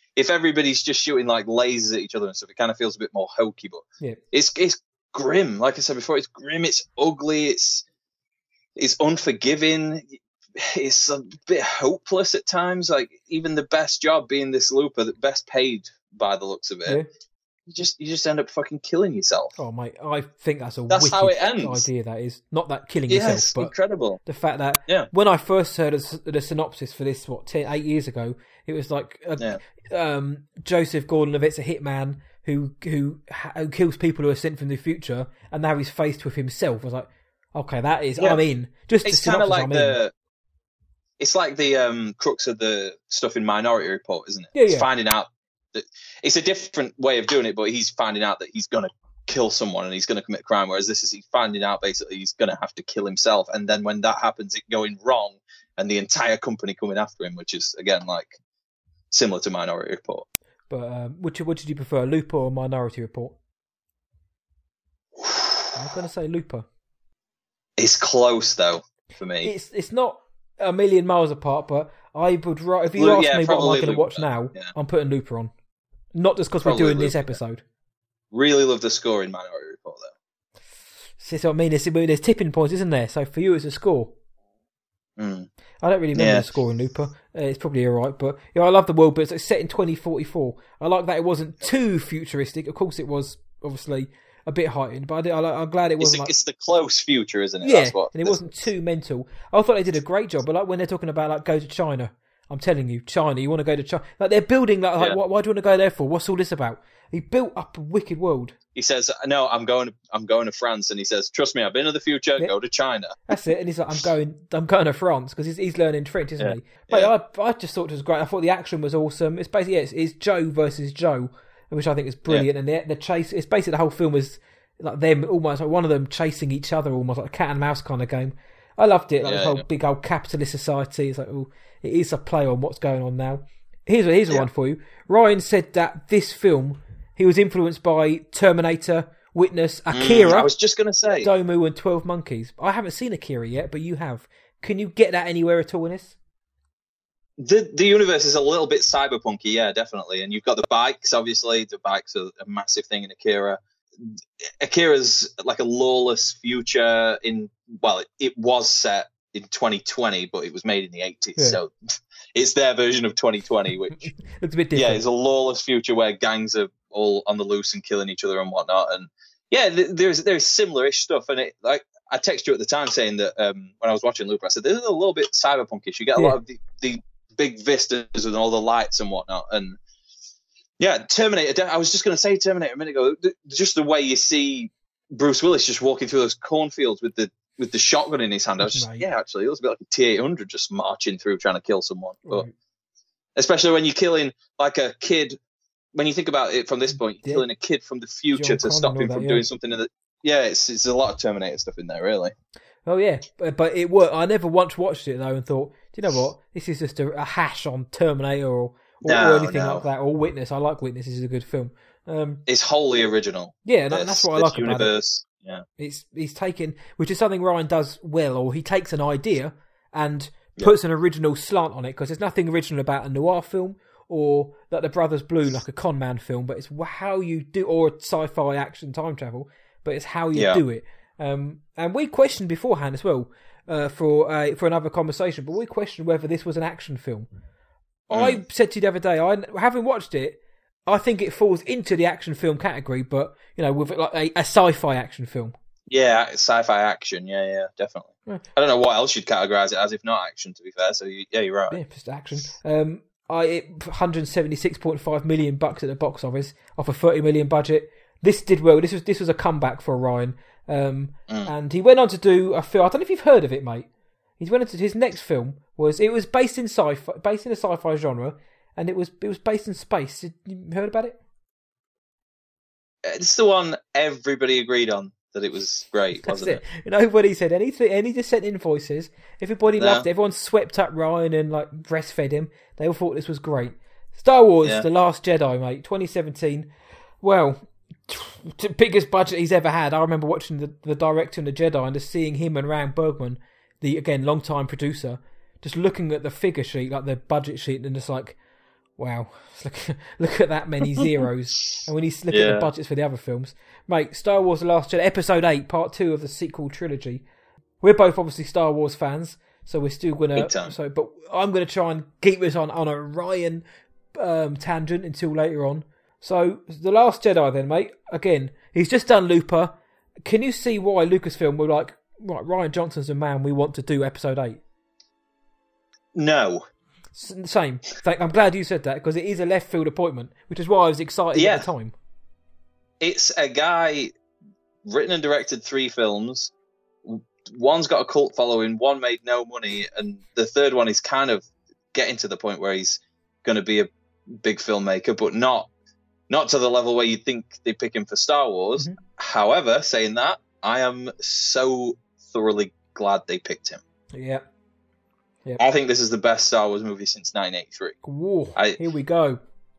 if everybody's just shooting like lasers at each other and stuff, it kind of feels a bit more hokey. But it's grim. Like I said before, it's grim. It's ugly. It's unforgiving. It's a bit hopeless at times. Like even the best job being this looper, the best paid by the looks of it, you just end up fucking killing yourself. Oh mate, I think that's wicked how it ends. idea. That is not that killing yourself, but incredible. The fact that when I first heard the synopsis for this, 8 years ago, it was like Joseph Gordon-Levitt's a hitman who kills people who are sent from the future, and now he's faced with himself. I was like, okay, that is. I'm in. Just it's kind of like it's like the crux of the stuff in Minority Report, isn't it? It's finding out that it's a different way of doing it, but he's finding out that he's going to kill someone and he's going to commit a crime, whereas this is he's finding out basically he's going to have to kill himself, and then when that happens, it going wrong and the entire company coming after him, which is again like similar to Minority Report. But what did you prefer, Looper or Minority Report? I'm going to say Looper. It's close though for me. It's not a million miles apart, but I would if you ask me what am I going to watch now, I'm putting Looper on. Not just because we're doing this episode. Really love the score in Minority Report though. See what I mean? There's tipping points, isn't there? So for you, it's a score. I don't really remember the score in Looper. It's probably alright, but I love the world, but it's set in 2044. I like that it wasn't too futuristic. Of course, it was obviously a bit heightened, but I'm glad it wasn't. It's the close future, isn't it? Yeah, That's what, and it wasn't too mental. I thought they did a great job, but like when they're talking about like go to China, I'm telling you, China, you want to go to China? Like they're building why do you want to go there for? What's all this about? He built up a wicked world. He says, "No, I'm going to France," and he says, "Trust me, I've been to the future. Go to China." That's it. And he's like, "I'm going to France," because he's learning French, isn't he? But I just thought it was great. I thought the action was awesome. It's basically it's Joe versus Joe, which I think is brilliant. And the chase, it's basically the whole film was like them almost like one of them chasing each other, almost like a cat and mouse kind of game. I loved it. Like this whole big old capitalist society. It's like, it is a play on what's going on now. Here's one for you. Ryan said that this film, he was influenced by Terminator, Witness, Akira. I was just going to say Domu and 12 Monkeys. I haven't seen Akira yet, but you have. Can you get that anywhere at all in this? The universe is a little bit cyberpunky, yeah, definitely. And you've got the bikes, obviously. The bikes are a massive thing in Akira. Akira's like a lawless future it was set in 2020, but it was made in the 80s, so it's their version of 2020, which it's a bit different. Yeah, it's a lawless future where gangs are all on the loose and killing each other and whatnot. And yeah, there's similar-ish stuff. And it, like I texted you at the time saying that when I was watching Looper, I said this is a little bit cyberpunkish. You get a lot of the big vistas and all the lights and whatnot. And yeah, Terminator. I was just going to say Terminator a minute ago. Just the way you see Bruce Willis just walking through those cornfields with the shotgun in his hand. I was just, actually, it was a bit like a T-800 just marching through trying to kill someone. But especially when you're killing like a kid, when you think about it from this point, you're killing a kid from the future to stop him from doing something. It's a lot of Terminator stuff in there, really. Oh yeah, but it worked. I never once watched it though and thought, do you know what? This is just a hash on Terminator or anything like that, or Witness. I like Witness. This is a good film. It's wholly original. Yeah, that's what I like about it. Yeah, he's taken, which is something Ryan does well, or he takes an idea and puts an original slant on it, because there's nothing original about a noir film or like The Brothers Blue, like a con man film, but it's how you do, or a sci-fi action time travel, but it's how you do it. And we questioned beforehand as well for another conversation, but we questioned whether this was an action film. I said to you the other day, having watched it, I think it falls into the action film category, but with like a sci-fi action film. Yeah, sci-fi action. Yeah, definitely. Yeah. I don't know what else you'd categorize it as if not action. To be fair, so you're right. Yeah, just action. $176.5 million at the box office off a $30 million budget. This did well. This was a comeback for Ryan. And he went on to do a film. I don't know if you've heard of it, mate. He went into his next film was based in sci-fi, based in a sci-fi genre. And it was based in space. You heard about it? It's the one everybody agreed on that it was great, wasn't it? Nobody said anything. Any just sent invoices. Everybody loved it. Everyone swept up Ryan and like breastfed him. They all thought this was great. Star Wars: The Last Jedi, mate, 2017. Well, biggest budget he's ever had. I remember watching the director and the Jedi and just seeing him and Ram Bergman, the again long-time producer, just looking at the figure sheet, like the budget sheet, and just like, Wow. Look at that many zeros. And when you look at the budgets for the other films. Mate, Star Wars The Last Jedi, Episode 8, Part 2 of the sequel trilogy. We're both obviously Star Wars fans, so we're still going to... But I'm going to try and keep this on a Ryan tangent until later on. So, The Last Jedi then, mate. Again, he's just done Looper. Can you see why Lucasfilm were like, right, Rian Johnson's a man, we want to do Episode 8? No. Same. I'm glad you said that, because it is a left field appointment, which is why I was excited at the time. It's a guy written and directed 3 films. One's got a cult following, one made no money, and the third one is kind of getting to the point where he's going to be a big filmmaker, but not to the level where you think they pick him for Star Wars. Mm-hmm. However, saying that, I am so thoroughly glad they picked him. Yeah. Yep. I think this is the best Star Wars movie since 1983. Whoa, here we go.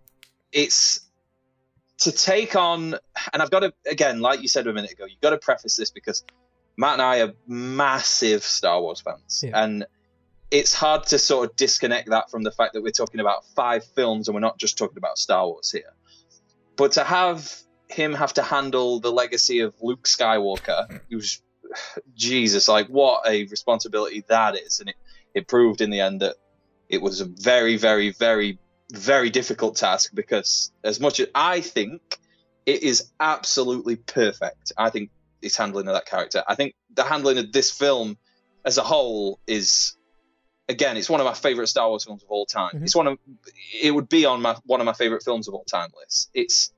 It's to take on, and I've got to, again, like you said a minute ago, you've got to preface this because Matt and I are massive Star Wars fans. Yeah. And it's hard to sort of disconnect that from the fact that we're talking about 5 films and we're not just talking about Star Wars here. But to have him have to handle the legacy of Luke Skywalker, who's, Jesus, like what a responsibility that is. And it proved in the end that it was a very, very, very, very difficult task because as much as I think it is absolutely perfect, I think his handling of that character, I think the handling of this film as a whole is, again, it's one of my favorite Star Wars films of all time. Mm-hmm. It would be on one of my favorite films of all time lists. It's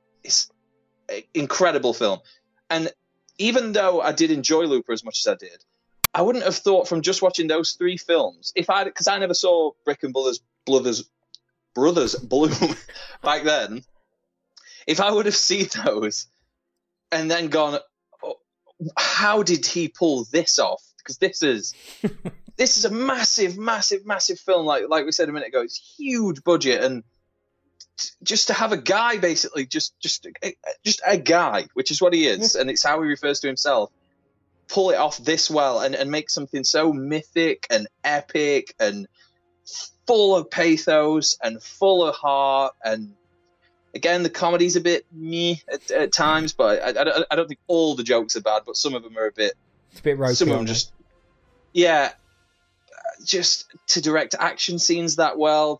an incredible film. And even though I did enjoy Looper as much as I did, I wouldn't have thought from just watching those 3 films, because I never saw Brick and Brothers Bloom back then. If I would have seen those and then gone, oh, how did he pull this off? Because this is a massive, massive, massive film. Like we said a minute ago, it's huge budget, and just to have a guy basically, just a guy, which is what he is, and it's how he refers to himself. Pull it off this well and make something so mythic and epic and full of pathos and full of heart. And again, the comedy's a bit meh at times, but I don't think all the jokes are bad, but some of them are it's a bit ropey. Some of them just to direct action scenes that well.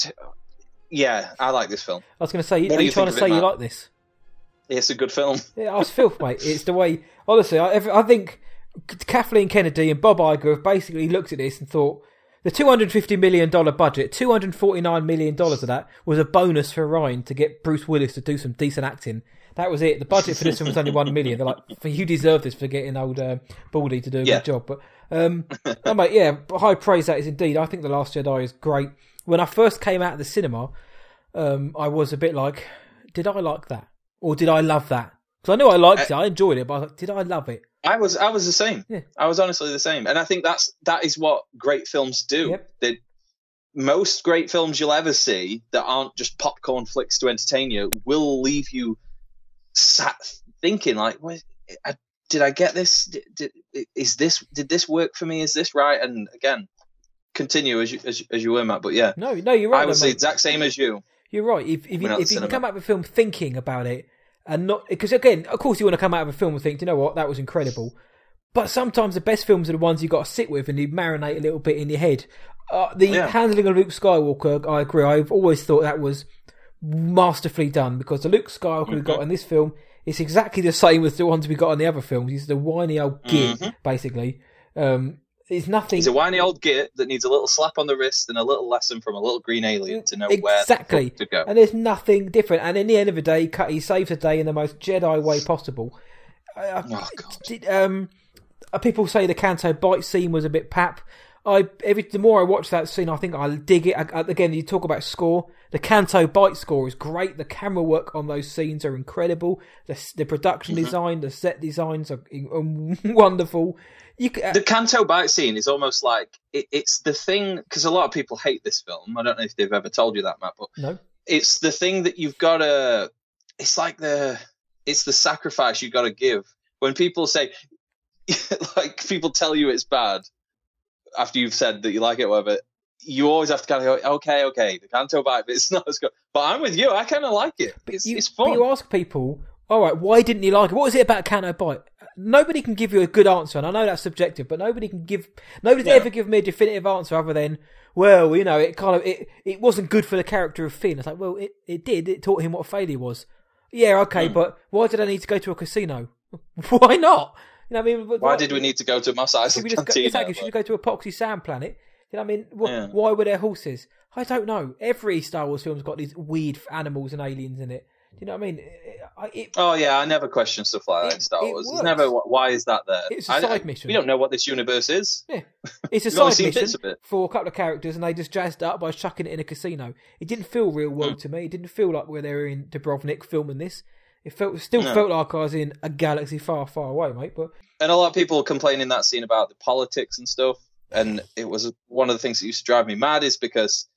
I like this film. I was going to say, are you trying to say you like this? It's a good film. Yeah, I was filth, mate. It's the way. Honestly, I think Kathleen Kennedy and Bob Iger have basically looked at this and thought the $250 million budget, $249 million of that was a bonus for Ryan to get Bruce Willis to do some decent acting. That was it. The budget for this one was only $1 million. They're like, you deserve this for getting old Baldy to do a good job. But mate, high praise that is indeed. I think The Last Jedi is great. When I first came out of the cinema, I was a bit like, did I like that? Or did I love that? Because I knew I liked it, I enjoyed it, but I was like, did I love it? I was the same. Yeah. I was honestly the same. And I think that is what great films do. Yep. That most great films you'll ever see that aren't just popcorn flicks to entertain you will leave you sat thinking like, did I get this? Did this work for me? Is this right? And again, continue as you were, Matt. But yeah, no, you're right. I was the exact same as you. You're right. If you can come out of a film thinking about it and not, because again, of course, you want to come out of a film and think, you know what, that was incredible. But sometimes the best films are the ones you got to sit with and you marinate a little bit in your head. Handling of Luke Skywalker, I agree. I've always thought that was masterfully done because the Luke Skywalker we got in this film is exactly the same as the ones we got in the other films. He's the whiny old git, basically. It's nothing. He's a whiny old git that needs a little slap on the wrist and a little lesson from a little green alien to know where to go. And there's nothing different. And in the end of the day, he saves the day in the most Jedi way possible. People say the Canto Bight scene was a bit pap. The more I watch that scene, I think I dig it. Again, you talk about score. The Canto Bight score is great. The camera work on those scenes are incredible. The production design, the set designs are wonderful. The Canto Bight scene is almost like it's the thing, because a lot of people hate this film. I don't know if they've ever told you that, Matt, but no. It's the thing that you've got to. It's like it's the sacrifice you've got to give when people say, like people tell you it's bad after you've said that you like it, whatever. you always have to kind of go, okay, the Canto Bight bit's not as good. But I'm with you. I kind of like it. It's fun. But you ask people, all right, why didn't you like it? What was it about Canto Bight? Nobody can give you a good answer, and I know that's subjective, but nobody's ever given me a definitive answer other than, well, you know, it wasn't good for the character of Finn. It's like, well, it did. It taught him what failure was. Yeah, okay, but why did I need to go to a casino? Why not? You know, what I mean, why did we need to go to Mos Eisley Cantina? Exactly, should we go to Epoxy Sand Planet? You know, what I mean, why were there horses? I don't know. Every Star Wars film's got these weird animals and aliens in it. Do you know what I mean? I never question stuff like that in Star Wars. It's never, why is that there? It's a side mission. We don't know what this universe is. Yeah. It's a side mission for a couple of characters, and they just jazzed it up by chucking it in a casino. It didn't feel real world to me. It didn't feel like they were in Dubrovnik filming this. It still felt like I was in a galaxy far, far away, mate. And a lot of people complain in that scene about the politics and stuff, and it was one of the things that used to drive me mad is because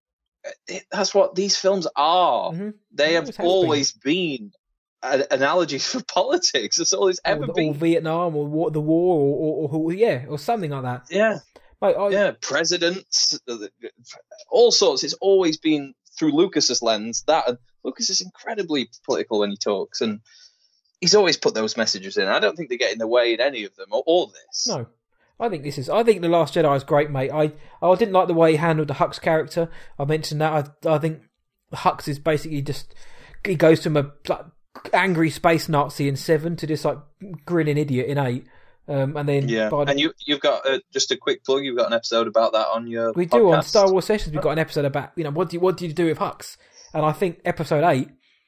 that's what these films are. Mm-hmm. They have always been analogies for politics. That's all it's ever been. Or Vietnam, or the war, or something like that. Yeah, presidents, all sorts. It's always been through Lucas's lens. And Lucas is incredibly political when he talks, and he's always put those messages in. I don't think they get in the way in any of them or this. No. I think The Last Jedi is great, mate. I didn't like the way he handled the Hux character. I mentioned that. I think Hux is basically just, he goes from a angry space Nazi in 7 to just like grinning idiot in 8. And then and you've got just a quick plug. You've got an episode about that on your. We podcast. do on Star Wars Sessions. We've got an episode about what do you do with Hux? And I think episode 8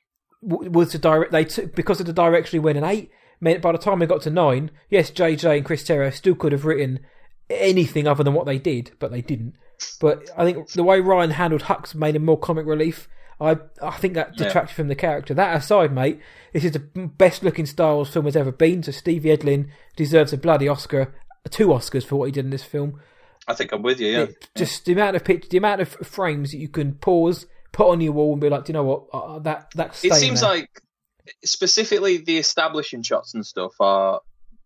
was because of the direction he went in 8. Meant by the time we got to 9, yes, JJ and Chris Terrio still could have written anything other than what they did, but they didn't. But I think the way Ryan handled Hux made him more comic relief. I think that detracted from the character. That aside, mate, this is the best looking Star Wars film has ever been. So Stevie Edlin deserves a bloody Oscar, 2 Oscars for what he did in this film. I think I'm with you. Yeah, just the amount of frames that you can pause, put on your wall, and be like, do you know what? That's. It seems there. Like. Specifically, the establishing shots and stuff are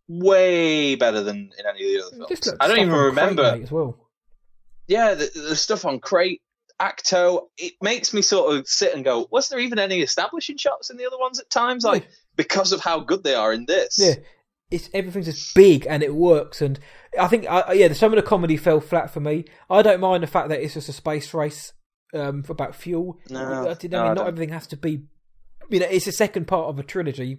way better than in any of the other films. I don't even remember. As well. Yeah, the stuff on Crate, Acto, it makes me sort of sit and go, was there even any establishing shots in the other ones at times? Like, because of how good they are in this. Yeah. Everything's just big and it works. And I think, some of the comedy fell flat for me. I don't mind the fact that it's just a space race about fuel. Not everything has to be. You know, it's the second part of a trilogy.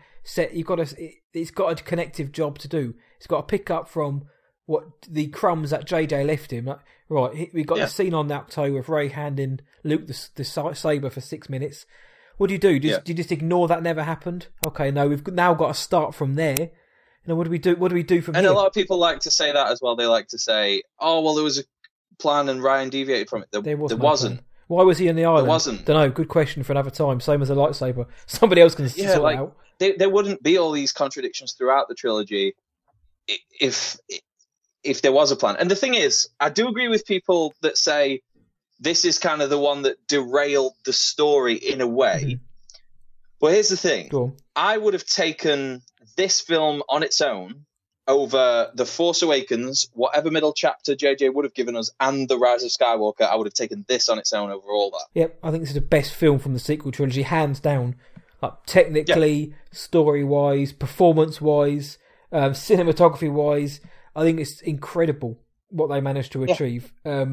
It's got a connective job to do. It's got to pick up from what the crumbs that JJ left him. Like, right, we got the scene on Acto with Rey handing Luke the saber for 6 minutes. What do you do? Do you just ignore that never happened? Okay, no, we've now got to start from there. You know, what do we do? What do we do from here? And a lot of people like to say that as well. They like to say, "Oh, well, there was a plan and Ryan deviated from it." There wasn't. Plan. Why was he on the island? There wasn't. Don't know. Good question for another time. Same as a lightsaber. Somebody else can sort it out. There wouldn't be all these contradictions throughout the trilogy if there was a plan. And the thing is, I do agree with people that say this is kind of the one that derailed the story in a way. Mm-hmm. But here's the thing. Go on. I would have taken this film on its own over The Force Awakens, whatever middle chapter JJ would have given us, and The Rise of Skywalker. I would have taken this on its own over all that. Yep, I think this is the best film from the sequel trilogy, hands down. Like technically, story-wise, performance-wise, cinematography-wise, I think it's incredible what they managed to achieve.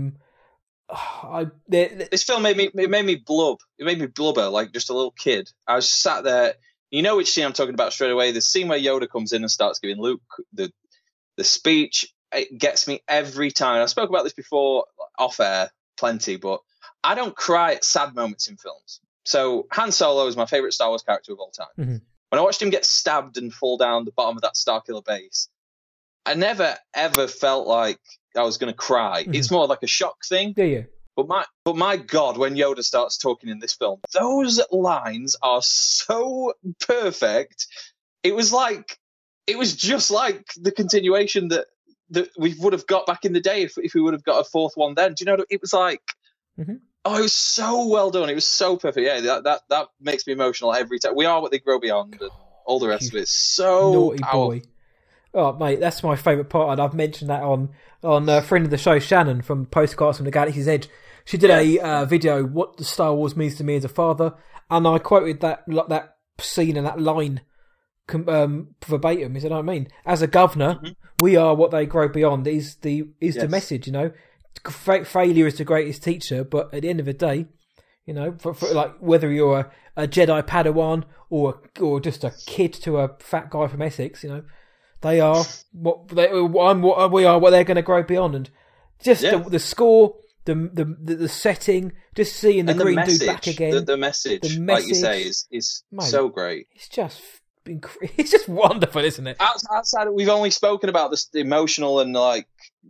This film made me blub. It made me blubber like just a little kid. I was sat there. You know which scene I'm talking about straight away. The scene where Yoda comes in and starts giving Luke the speech. It gets me every time. I spoke about this before off air plenty, but I don't cry at sad moments in films. So Han Solo is my favorite Star Wars character of all time. Mm-hmm. When I watched him get stabbed and fall down the bottom of that Starkiller base, I never ever felt like I was going to cry. Mm-hmm. It's more like a shock thing. Yeah. But my God, when Yoda starts talking in this film, those lines are so perfect. It was just like the continuation that we would have got back in the day if we would have got a fourth one then. Do you know what it was like? Mm-hmm. Oh, it was so well done. It was so perfect. Yeah, that makes me emotional every time. We are what they grow beyond and all the rest of it. So naughty boy. Oh, mate, that's my favourite part, and I've mentioned that on a friend of the show, Shannon from Postcards from the Galaxy's Edge. She did a video, what the Star Wars means to me as a father, and I quoted that scene and that line verbatim. Is that what I mean? As a governor, we are what they grow beyond. Is the message? You know, failure is the greatest teacher. But at the end of the day, you know, for like whether you're a Jedi Padawan or just a kid to a fat guy from Essex, you know, they are what we are. What they're going to grow beyond, and just the score. The setting, just seeing the green dude back again. The message, like you say, is mate, so great. It's just wonderful, isn't it? Outside, we've only spoken about the emotional and like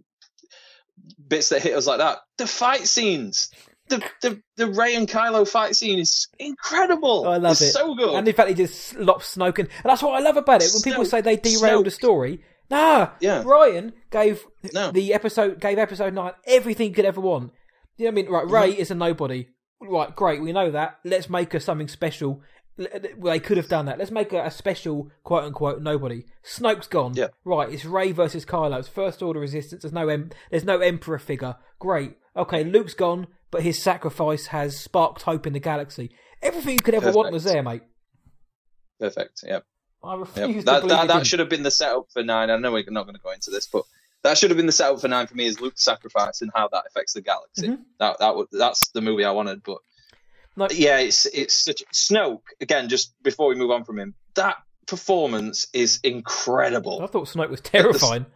bits that hit us like that. The fight scenes, the Rey and Kylo fight scene is incredible. I love it. It's so good. And in fact, he just lops Snoke, and that's what I love about it. When people say they derailed the story. Ryan gave episode 9 everything he could ever want. You know what I mean? Right, Rey is a nobody. Right, great, we know that. Let's make her something special. Well, they could have done that. Let's make her a special, quote unquote, nobody. Snoke's gone. Yeah. Right, it's Rey versus Kylo. It's First Order resistance. There's no Emperor figure. Great. Okay, Luke's gone, but his sacrifice has sparked hope in the galaxy. Everything you could ever want was there, mate. Perfect. Yep. I refuse to believe that should have been the setup for 9. I know we're not going to go into this, but that should have been the setup for 9 for me, is Luke's sacrifice and how that affects the galaxy. That's the movie I wanted, but it's such Snoke again. Just before we move on from him, that performance is incredible. I thought Snoke was terrifying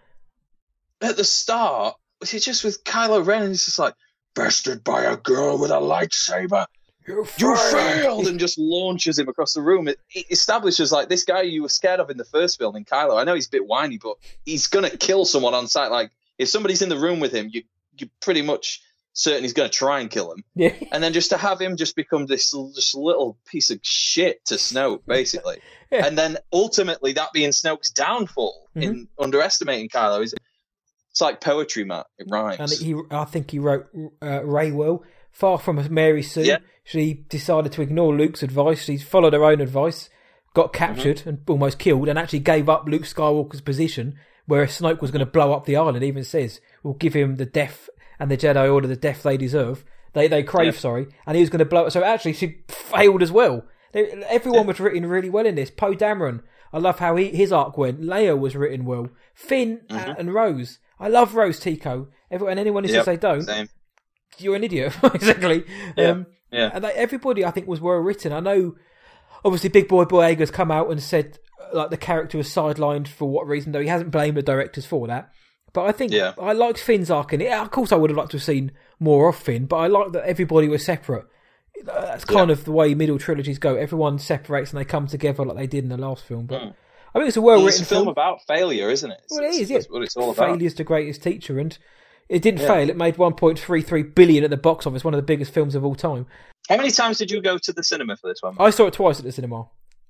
at the start. It's just with Kylo Ren, and it's just like, bested by a girl with a lightsaber. You failed! And just launches him across the room. It establishes, like, this guy you were scared of in the first film, in Kylo. I know he's a bit whiny, but he's going to kill someone on sight. Like, if somebody's in the room with him, you're pretty much certain he's going to try and kill him. Yeah. And then just to have him just become this just little piece of shit to Snoke, basically. Yeah. And then ultimately that being Snoke's downfall in underestimating Kylo. It's like poetry, Matt. It rhymes. And I think he wrote Rey well. Far from Mary Sue, she decided to ignore Luke's advice. She followed her own advice, got captured and almost killed, and actually gave up Luke Skywalker's position where Snoke was going to blow up the island. Even says, we'll give him the death and the Jedi Order the death they deserve. They crave, and he was going to blow it. So actually, she failed as well. Everyone was written really well in this. Poe Dameron, I love how his arc went. Leia was written well. Finn and Rose. I love Rose Tico. And anyone who says they don't, you're an idiot, exactly. And everybody, I think, was well written. I know, obviously, Big Boy Boyega's come out and said like the character was sidelined for what reason, though he hasn't blamed the directors for that. But I think I liked Finn's arc in it. Of course, I would have liked to have seen more of Finn, but I like that everybody was separate. That's kind of the way middle trilogies go. Everyone separates and they come together like they did in the last film. But I think it's a well-written film about failure, isn't it? Well, it is. That's what it's all about. Failure's the greatest teacher, and it didn't fail. It made 1.33 billion at the box office, one of the biggest films of all time. How many times did you go to the cinema for this one? I saw it twice at the cinema.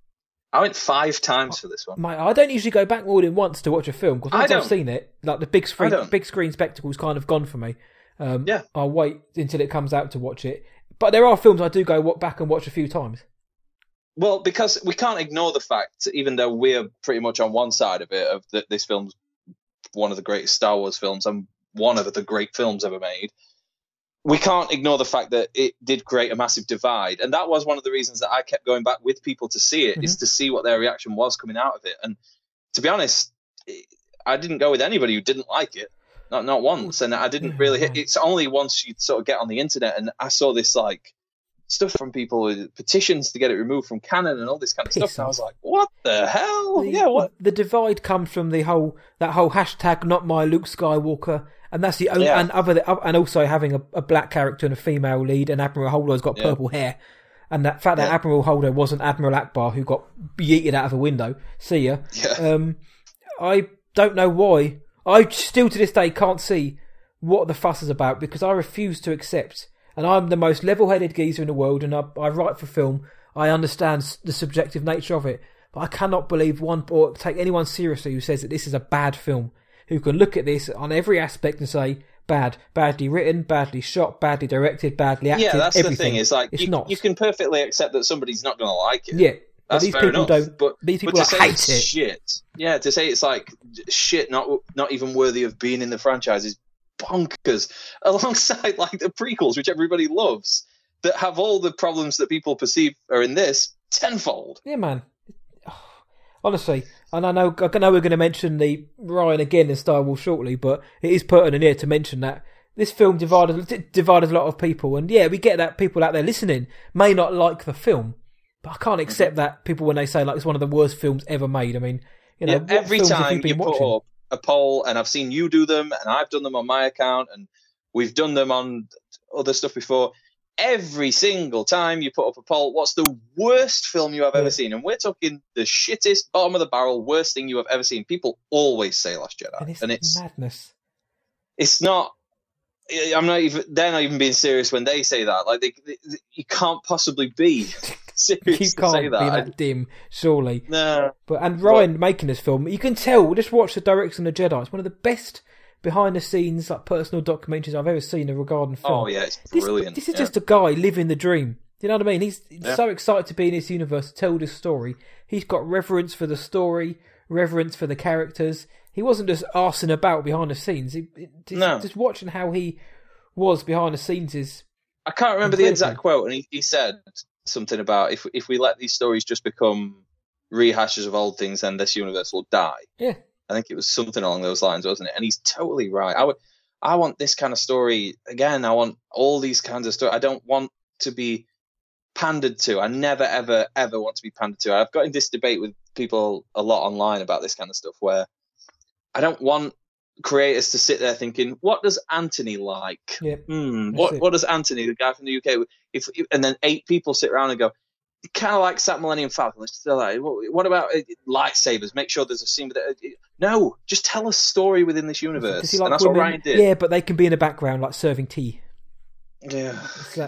I went 5 times for this one. Mate, I don't usually go back more than once to watch a film, because once I've seen it, like the big screen spectacle's kind of gone for me. I'll wait until it comes out to watch it. But there are films I do go back and watch a few times. Well, because we can't ignore the fact, even though we're pretty much on one side of it, of that this film's one of the greatest Star Wars films and one of the great films ever made, we can't ignore the fact that it did create a massive divide. And that was one of the reasons that I kept going back with people to see it, is to see what their reaction was coming out of it. And to be honest, I didn't go with anybody who didn't like it. Not once. And I didn't really hit. It's only once you sort of get on the internet and I saw this like stuff from people with petitions to get it removed from canon and all this kind of stuff. And I was like, what the hell? What? The divide comes from that whole hashtag not my Luke Skywalker. And that's the only, and also having a black character and a female lead, and Admiral Holdo's got purple hair. And that fact that Admiral Holdo wasn't Admiral Akbar, who got yeeted out of a window. See ya. Yeah. I don't know why. I still to this day can't see what the fuss is about, because I refuse to accept. And I'm the most level-headed geezer in the world, and I write for film. I understand the subjective nature of it, but I cannot believe or take anyone seriously who says that this is a bad film, who can look at this on every aspect and say, badly written, badly shot, badly directed, badly acted. Yeah, that's everything. The thing. Is like you can perfectly accept that somebody's not going to like it. Yeah. That's these fair people enough. don't. But these people to say hate it's it. shit, to say it's like shit, not even worthy of being in the franchise is bonkers. Alongside like the prequels, which everybody loves, that have all the problems that people perceive are in this tenfold. Yeah, man. Honestly, and I know we're going to mention the Ryan again in Star Wars shortly, but it is pertinent here to mention that this film divided a lot of people, and yeah, we get that people out there listening may not like the film, but I can't accept that people when they say like it's one of the worst films ever made. I mean, every time you put up a poll, and I've seen you do them, and I've done them on my account, and we've done them on other stuff before. Every single time you put up a poll, what's the worst film you have ever seen? And we're talking the shittest, bottom of the barrel, worst thing you have ever seen. People always say Last Jedi. And it's madness. It's not... they're not even being serious when they say that. Like, you can't possibly be serious you to can't say that. be that dim, surely. No. And Ryan making this film, you can tell, just watch the Direction of the Jedi. It's one of the best behind the scenes, like personal documentaries I've ever seen regarding film. Oh yeah, it's brilliant. This is just a guy living the dream. You know what I mean? He's so excited to be in this universe, to tell this story. He's got reverence for the story, reverence for the characters. He wasn't just arsing about behind the scenes. Just watching how he was behind the scenes is... I can't remember the exact quote, and he said something about if we let these stories just become rehashes of old things, then this universe will die. Yeah. I think it was something along those lines, wasn't it? And he's totally right. I want this kind of story again. I want all these kinds of stories. I don't want to be pandered to. I never, ever, ever want to be pandered to. I've got in this debate with people a lot online about this kind of stuff, where I don't want creators to sit there thinking, "What does Anthony like? Yep. What does Anthony, the guy from the UK?" And then 8 people sit around and go, kind of like that Millennium Falcon. Still like, what about lightsabers? Make sure there's a scene with it. No, just tell a story within this universe. And that's what Ryan did. Yeah, but they can be in the background, like serving tea. Yeah.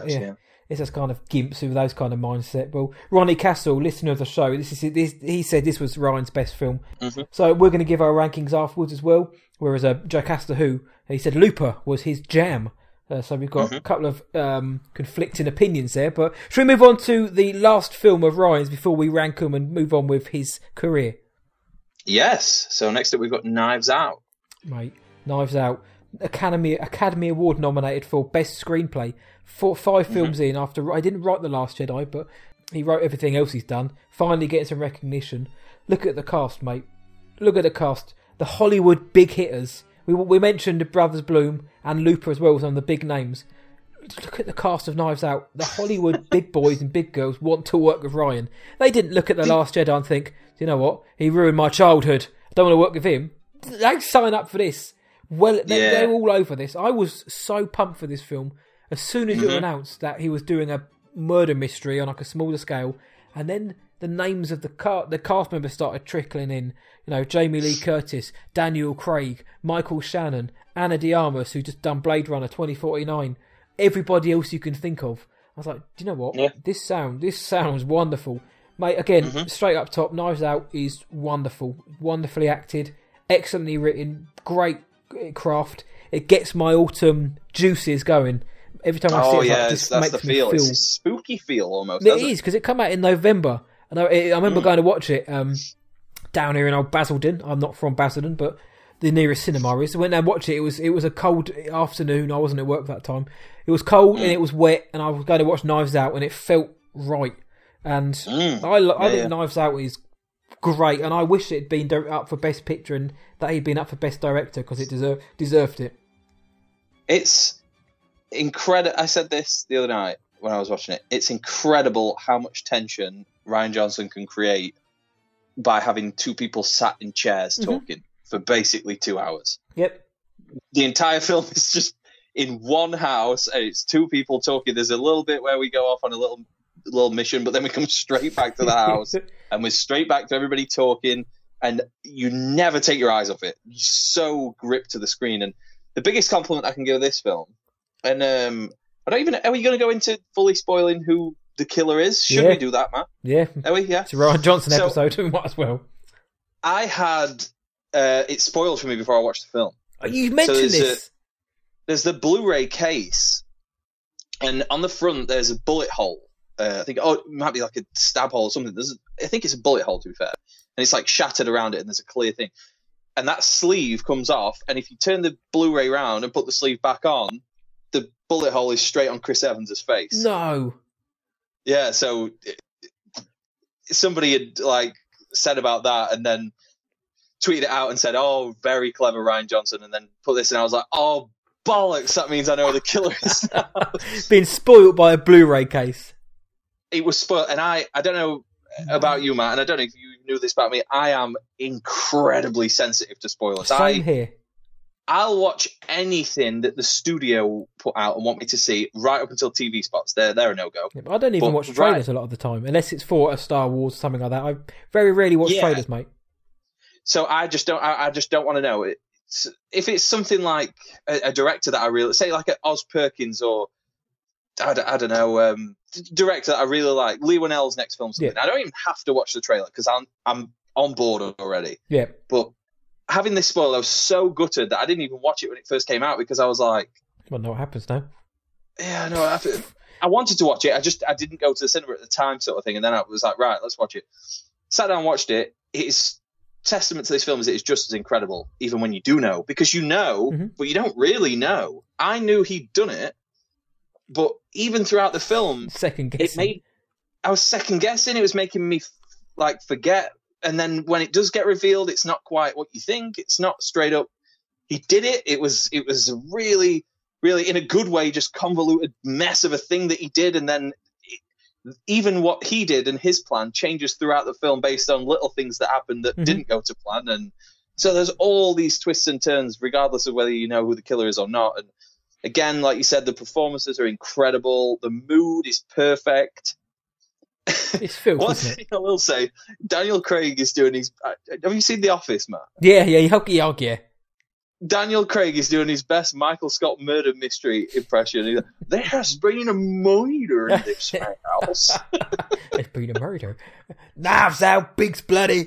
It's just kind of gimps with those kind of mindset. Well, Ronnie Castle, listener of the show, he said this was Ryan's best film. Mm-hmm. So we're going to give our rankings afterwards as well. Whereas Joe Castor, he said Looper was his jam. So we've got a couple of conflicting opinions there. But should we move on to the last film of Ryan's before we rank them and move on with his career? Yes. So next up we've got Knives Out. Mate, Knives Out. Academy Award nominated for Best Screenplay. 5 films in after... I didn't write The Last Jedi, but he wrote everything else he's done. Finally getting some recognition. Look at the cast, mate. Look at the cast. The Hollywood big hitters. We mentioned the Brothers Bloom and Looper as well, some of the big names. Look at the cast of Knives Out. The Hollywood big boys and big girls want to work with Ryan. They didn't look at The Last Jedi and think, you know what? He ruined my childhood. I don't want to work with him. They sign up for this. Well, they're all over this. I was so pumped for this film. As soon as it was announced that he was doing a murder mystery on like a smaller scale, and then the names of the cast members started trickling in. You know, Jamie Lee Curtis, Daniel Craig, Michael Shannon, Ana de Armas, who just done Blade Runner 2049. Everybody else you can think of. I was like, do you know what? Yeah. This sounds wonderful. Mate, again, straight up top, Knives Out is wonderful. Wonderfully acted, excellently written, great craft. It gets my autumn juices going. Every time I see it, that's the feel. It's a spooky feel almost. It is, because it came out in November. And I remember going to watch it down here in old Basildon. I'm not from Basildon, but the nearest cinema is. So when I watched it, it was a cold afternoon. I wasn't at work that time. It was cold and it was wet, and I was going to watch Knives Out, and it felt right. And I think Knives Out is great, and I wish it had been up for Best Picture and that he'd been up for Best Director, because it deserved it. It's incredible. I said this the other night when I was watching it. It's incredible how much tension Rian Johnson can create by having 2 people sat in chairs talking for basically 2 hours. Yep. The entire film is just in one house, and it's 2 people talking. There's a little bit where we go off on a little mission, but then we come straight back to the house, and we're straight back to everybody talking, and you never take your eyes off it. You're so gripped to the screen. And the biggest compliment I can give this film, and are we going to go into fully spoiling who the killer is? Should we do that, Matt? Yeah. Are we? Yeah. It's a Rian Johnson episode, we might as well. I had it spoiled for me before I watched the film. Oh, you mentioned this. There's the Blu-ray case, and on the front there's a bullet hole I think it might be like a stab hole or something. I think it's a bullet hole, to be fair, and it's like shattered around it, and there's a clear thing. And that sleeve comes off, and if you turn the Blu-ray round and put the sleeve back on, the bullet hole is straight on Chris Evans' face. No. Yeah, so somebody had like said about that, and then tweeted it out and said, "Oh, very clever, Rian Johnson," and then put this in. I was like, "Oh, bollocks! That means I know who the killer is now." Being spoiled by a Blu-ray case. It was spoiled, and I don't know about you, Matt, and I don't know if you knew this about me. I am incredibly sensitive to spoilers. Same here. I'll watch anything that the studio put out and want me to see, right up until TV spots. They're a no-go. Yeah, I don't even watch trailers a lot of the time, unless it's for a Star Wars or something like that. I very rarely watch trailers, mate. So I just don't want to know. If it's something like a director that I really say, like Oz Perkins, or I don't know, director that I really like, Lee Whannell's next film. I don't even have to watch the trailer because I'm on board already. Yeah. But having this spoiler, I was so gutted that I didn't even watch it when it first came out because I was like, well, know what happens now. Yeah, no, I wanted to watch it. I didn't go to the cinema at the time, sort of thing. And then I was like, right, let's watch it. Sat down and watched it. It's testament to this film is it is just as incredible, even when you do know, because you know, but you don't really know. I knew he'd done it, but even throughout the film, second guessing. I was second guessing. It was making me like forget. And then when it does get revealed, it's not quite what you think. It's not straight up. He did it. It was a really, really, in a good way, just convoluted mess of a thing that he did. And then even what he did and his plan changes throughout the film based on little things that happened that didn't go to plan. And so there's all these twists and turns, regardless of whether you know who the killer is or not. And again, like you said, the performances are incredible. The mood is perfect. It's filth, One isn't thing it? I will say, Daniel Craig is doing his... Have you seen The Office, Matt? Yeah, yeah. Daniel Craig is doing his best Michael Scott murder mystery impression. He's like, there's been a murder in this house. There's been a murder. Knives out, Big's bloody.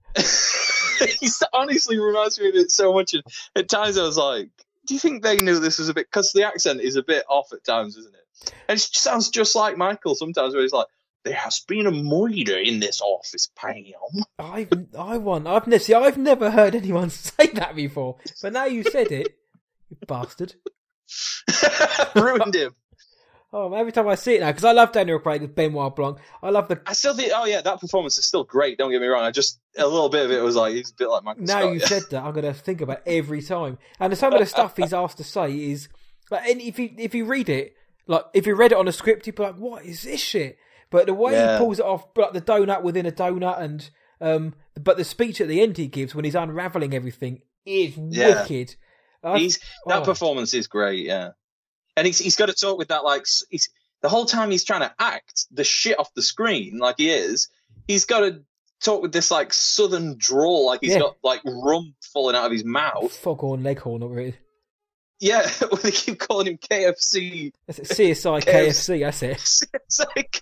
He honestly reminds me of it so much. And at times I was like, do you think they knew this was a bit... Because the accent is a bit off at times, isn't it? And it sounds just like Michael sometimes, where he's like, there has been a murder in this office, Pam. I've never heard anyone say that before. But now you said it, you bastard. Ruined him. Oh, every time I see it now, because I love Daniel Craig as Benoit Blanc. I still think, that performance is still great. Don't get me wrong. A little bit of it was like, he's a bit like Michael Scott. Now you said that, I'm going to think about it every time. And some of the stuff he's asked to say is, like, and if you read it, like, if you read it on a script, you'd be like, what is this shit? But the way he pulls it off, like the donut within a donut, and but the speech at the end he gives when he's unraveling everything is wicked. That performance is great, yeah. And he's got to talk with that, like, the whole time he's trying to act the shit off the screen, like he is, he's got to talk with this, like, southern drawl, like he's got, like, rum falling out of his mouth. Foghorn Leghorn, not really. Yeah, they keep calling him KFC. That's it, CSI KFC, that's it. CSI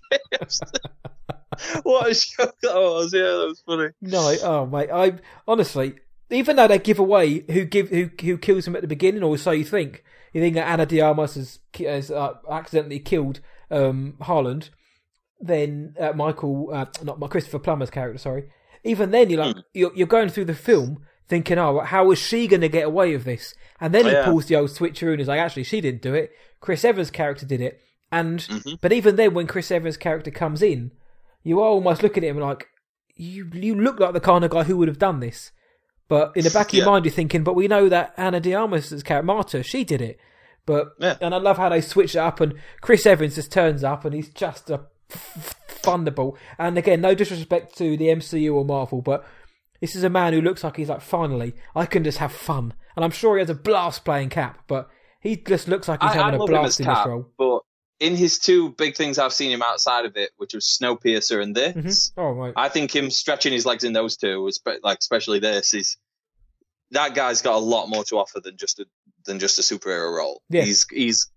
KFC. What a show that was. Yeah, that was funny. No, oh mate, I honestly, even though they give away who kills him at the beginning, or so you think that Ana de Armas has accidentally killed Harland, then not Christopher Plummer's character, sorry. Even then, you're going through the film thinking, oh, how is she going to get away with this? And then he pulls the old switcheroo and is like, actually, she didn't do it. Chris Evans' character did it. And but even then, when Chris Evans' character comes in, you are almost looking at him like, you look like the kind of guy who would have done this. But in the back of your mind, you're thinking, but we know that Ana de Armas' character, Marta, she did it. And I love how they switch it up, and Chris Evans just turns up, and he's just a thunderbolt. And again, no disrespect to the MCU or Marvel, but this is a man who looks like he's like, finally, I can just have fun. And I'm sure he has a blast playing Cap, but he just looks like he's having a blast in this role. But in his two big things I've seen him outside of it, which was Snowpiercer and this, right. I think him stretching his legs in those two, like especially this, that guy's got a lot more to offer than just a superhero role. Yeah. He's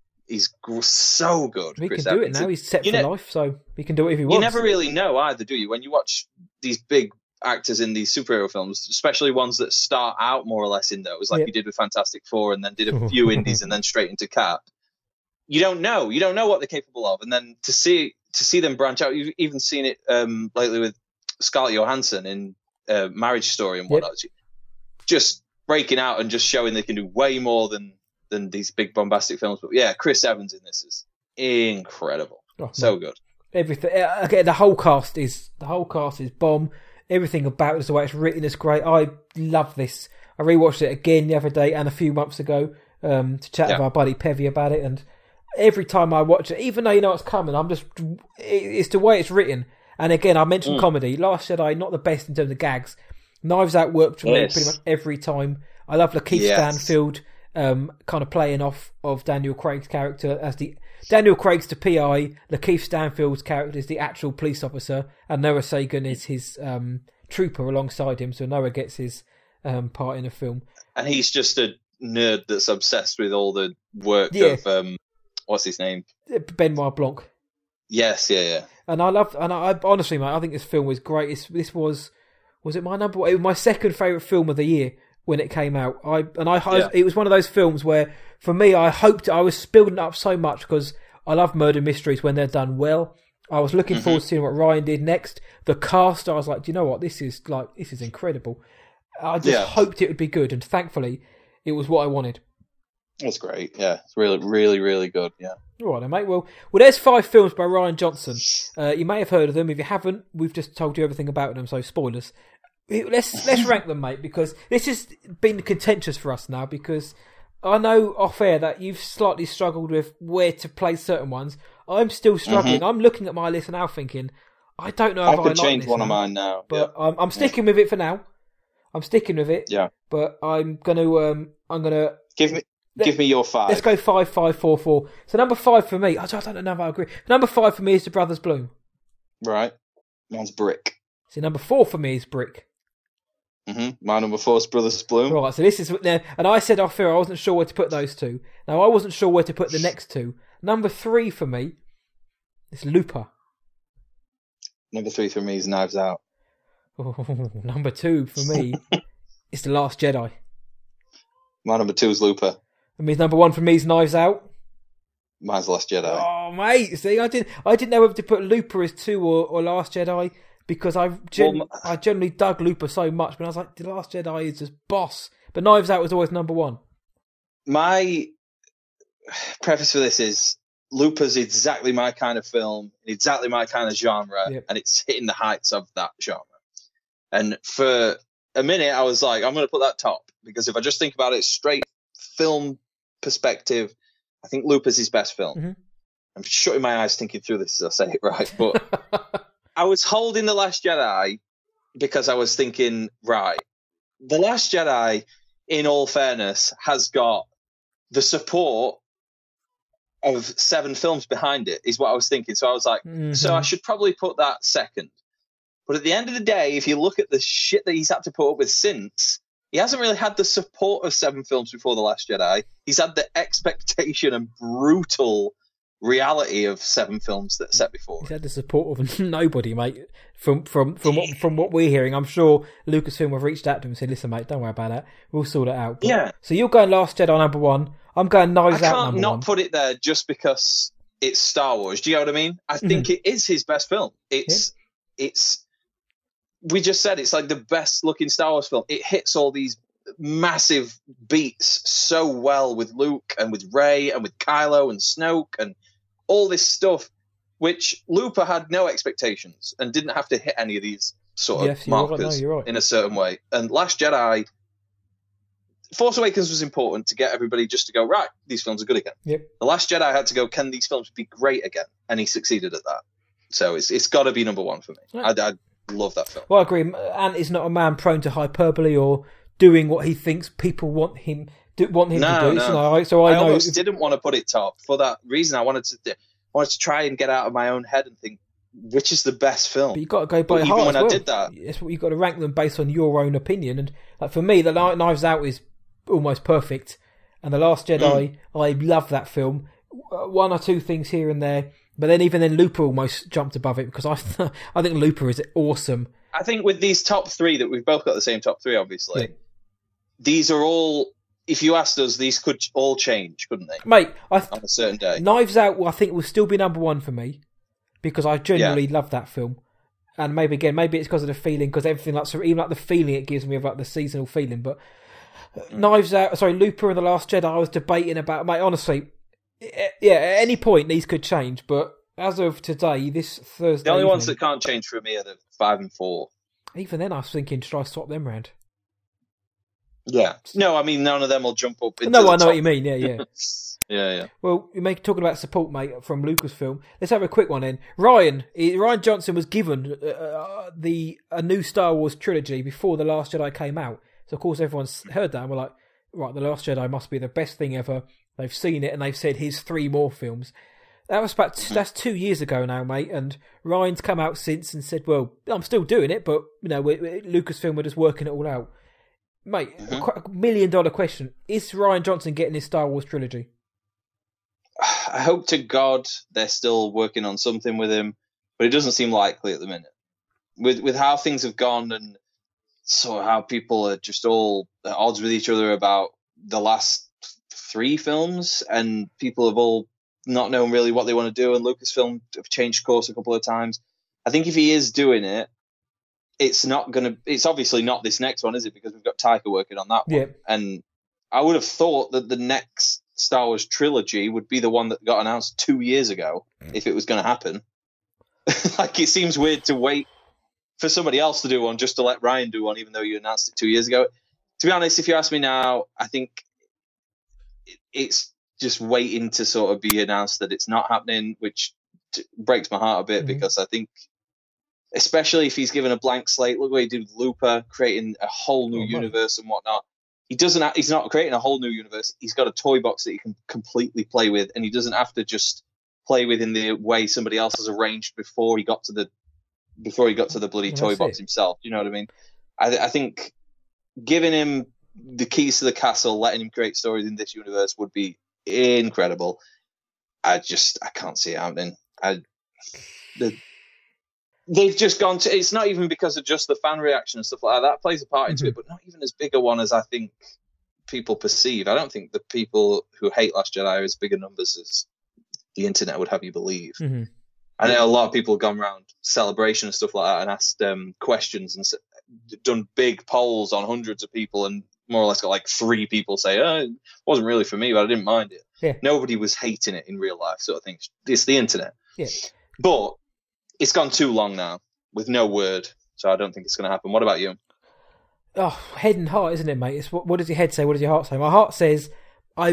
so good. He can do it now. He's set for life, so he can do it if he wants. You never really know either, do you? When you watch these big actors in these superhero films, especially ones that start out more or less in those, like he did with Fantastic Four, and then did a few indies and then straight into Cap. You don't know what they're capable of, and then to see to see them branch out. You've even seen it lately with Scarlett Johansson in Marriage Story and whatnot. Yep. Just breaking out and just showing they can do way more than these big bombastic films. But yeah, Chris Evans in this is incredible. So good. Everything again. The whole cast is bomb. Everything about it, the way it's written, is great. I love this. I rewatched it again the other day and a few months ago to chat with our buddy Pevy about it. And every time I watch it, even though you know it's coming, it's the way it's written. And again, I mentioned comedy. Last Jedi, not the best in terms of gags. Knives Out worked for me pretty much every time. I love Lakeith Stanfield kind of playing off of Daniel Craig's character as Daniel Craig's the PI, Lakeith Stanfield's character is the actual police officer, and Noah Sagan is his trooper alongside him, so Noah gets his part in the film. And he's just a nerd that's obsessed with all the work of, what's his name? Benoit Blanc. Yes, yeah. And I honestly, mate, I think this film was great. This was it my number one? It was my second favourite film of the year when it came out. It was one of those films where, for me, I was building it up so much because I love murder mysteries when they're done well. I was looking forward to seeing what Ryan did next. The cast, I was like, do you know what? This is incredible. I just hoped it would be good, and thankfully, it was what I wanted. It's great. Yeah, it's really, really, really good. Yeah. All right, then, mate. Well, there's 5 films by Rian Johnson. You may have heard of them. If you haven't, we've just told you everything about them, so spoilers. Let's rank them, mate, because this has been contentious for us now, because I know off air that you've slightly struggled with where to place certain ones. I'm still struggling. I'm looking at my list now thinking, I don't know if I could change one of mine now. But I'm sticking with it for now. I'm sticking with it. Yeah. But I'm gonna give me your 5. Let's go 5, 5, 4, 4. So number 5 for me, I don't know if I agree. Number 5 for me is The Brothers Bloom. Right. Mine's Brick. So number 4 for me is Brick. My number 4 is Brothers Bloom. Right, so this is... And I said off here I wasn't sure where to put those two. Now, I wasn't sure where to put the next two. Number 3 for me is Looper. Number 3 for me is Knives Out. Oh, number 2 for me is The Last Jedi. My number 2 is Looper. That means number 1 for me is Knives Out. Mine's Last Jedi. Oh, mate, see, I didn't know whether to put Looper as 2 or Last Jedi, because I generally dug Looper so much, but I was like, The Last Jedi is just boss. But Knives Out was always number 1. My preface for this is Looper's exactly my kind of film, exactly my kind of genre, and it's hitting the heights of that genre. And for a minute, I was like, I'm going to put that top, because if I just think about it straight film perspective, I think Looper's his best film. I'm shutting my eyes thinking through this as I say it right, but I was holding The Last Jedi because I was thinking, right, The Last Jedi, in all fairness, has got the support of 7 films behind it, is what I was thinking. So I was like, so I should probably put that second. But at the end of the day, if you look at the shit that he's had to put up with since, he hasn't really had the support of 7 films before The Last Jedi. He's had the expectation and brutal reality of 7 films that are set before. He's had the support of nobody, mate. From what we're hearing, I'm sure Lucasfilm have reached out to him and said, "Listen, mate, don't worry about that. We'll sort it out." But, so you're going Last Jedi number 1. I'm going Knives Out number 1. I can't not put it there just because it's Star Wars. Do you know what I mean? I think it is his best film. It's. We just said it's like the best looking Star Wars film. It hits all these massive beats so well with Luke and with Rey and with Kylo and Snoke and all this stuff, which Looper had no expectations and didn't have to hit any of these sort of markers in a certain way. And Last Jedi, Force Awakens was important to get everybody just to go, right, these films are good again. The Last Jedi had to go, can these films be great again? And he succeeded at that. So it's got to be number 1 for me. I love that film. Well, I agree. Ant is not a man prone to hyperbole or doing what he thinks people want him to do. No. So I almost didn't want to put it top for that reason. I wanted to try and get out of my own head and think which is the best film. But you got to go by heart. Even when I did that, that's what you've got to rank them based on your own opinion. And like for me, The Knives Out is almost perfect, and The Last Jedi, I love that film. 1 or 2 things here and there. But then even then, Looper almost jumped above it because I think Looper is awesome. I think with these top 3 that we've both got the same top 3, obviously, these are all. If you asked us, these could all change, couldn't they? Mate, on a certain day, Knives Out, I think will still be number 1 for me. because I genuinely love that film. And maybe it's because of the feeling, because everything even like the feeling it gives me of like the seasonal feeling. But Looper and The Last Jedi, I was debating about, mate, honestly, yeah, at any point these could change, but as of today, this Thursday the only evening, ones that can't change for me are the 5 and 4. Even then, I was thinking, should I swap them round? Yeah. No, I mean, none of them will jump up into No, the I know top. what you mean, yeah. Yeah. Well, you talking about support, mate, from Lucasfilm. Let's have a quick one then. Ryan Johnson was given a new Star Wars trilogy before The Last Jedi came out. So, of course, everyone's heard that and we're like, right, The Last Jedi must be the best thing ever. They've seen it and they've said, here's 3 more films. That's 2 years ago now, mate, and Ryan's come out since and said, well, I'm still doing it, but, Lucasfilm were just working it all out. Mate, $1 million question. Is Rian Johnson getting his Star Wars trilogy? I hope to God they're still working on something with him, but it doesn't seem likely at the minute. With how things have gone and sort of how people are just all at odds with each other about the last 3 films, and people have all not known really what they want to do, and Lucasfilm have changed course a couple of times. I think if he is doing it, it's obviously not this next one, is it? Because we've got Taika working on that one. Yeah. And I would have thought that the next Star Wars trilogy would be the one that got announced 2 years ago, if it was going to happen. Like, it seems weird to wait for somebody else to do one just to let Ryan do one, even though you announced it 2 years ago. To be honest, if you ask me now, I think it's just waiting to sort of be announced that it's not happening, which breaks my heart a bit, because I think, especially if he's given a blank slate, look what he did with Looper, creating a whole new universe and whatnot. He's not creating a whole new universe. He's got a toy box that he can completely play with, and he doesn't have to just play with in the way somebody else has arranged before he got to the bloody toy box himself. You know what I mean? I think giving him the keys to the castle, letting him create stories in this universe would be incredible. I can't see it happening. They've just gone to, it's not even because of just the fan reaction and stuff like that. That plays a part into it, but not even as big a one as I think people perceive. I don't think the people who hate Last Jedi are as big a numbers as the internet would have you believe. I know a lot of people have gone around Celebration and stuff like that and asked questions and done big polls on hundreds of people, and more or less got like 3 people say, it wasn't really for me, but I didn't mind it. Yeah. Nobody was hating it in real life, sort of thing. It's the internet. Yeah. But it's gone too long now with no word, so I don't think it's going to happen. What about you? Oh, head and heart, isn't it, mate? It's what does your head say? What does your heart say? My heart says I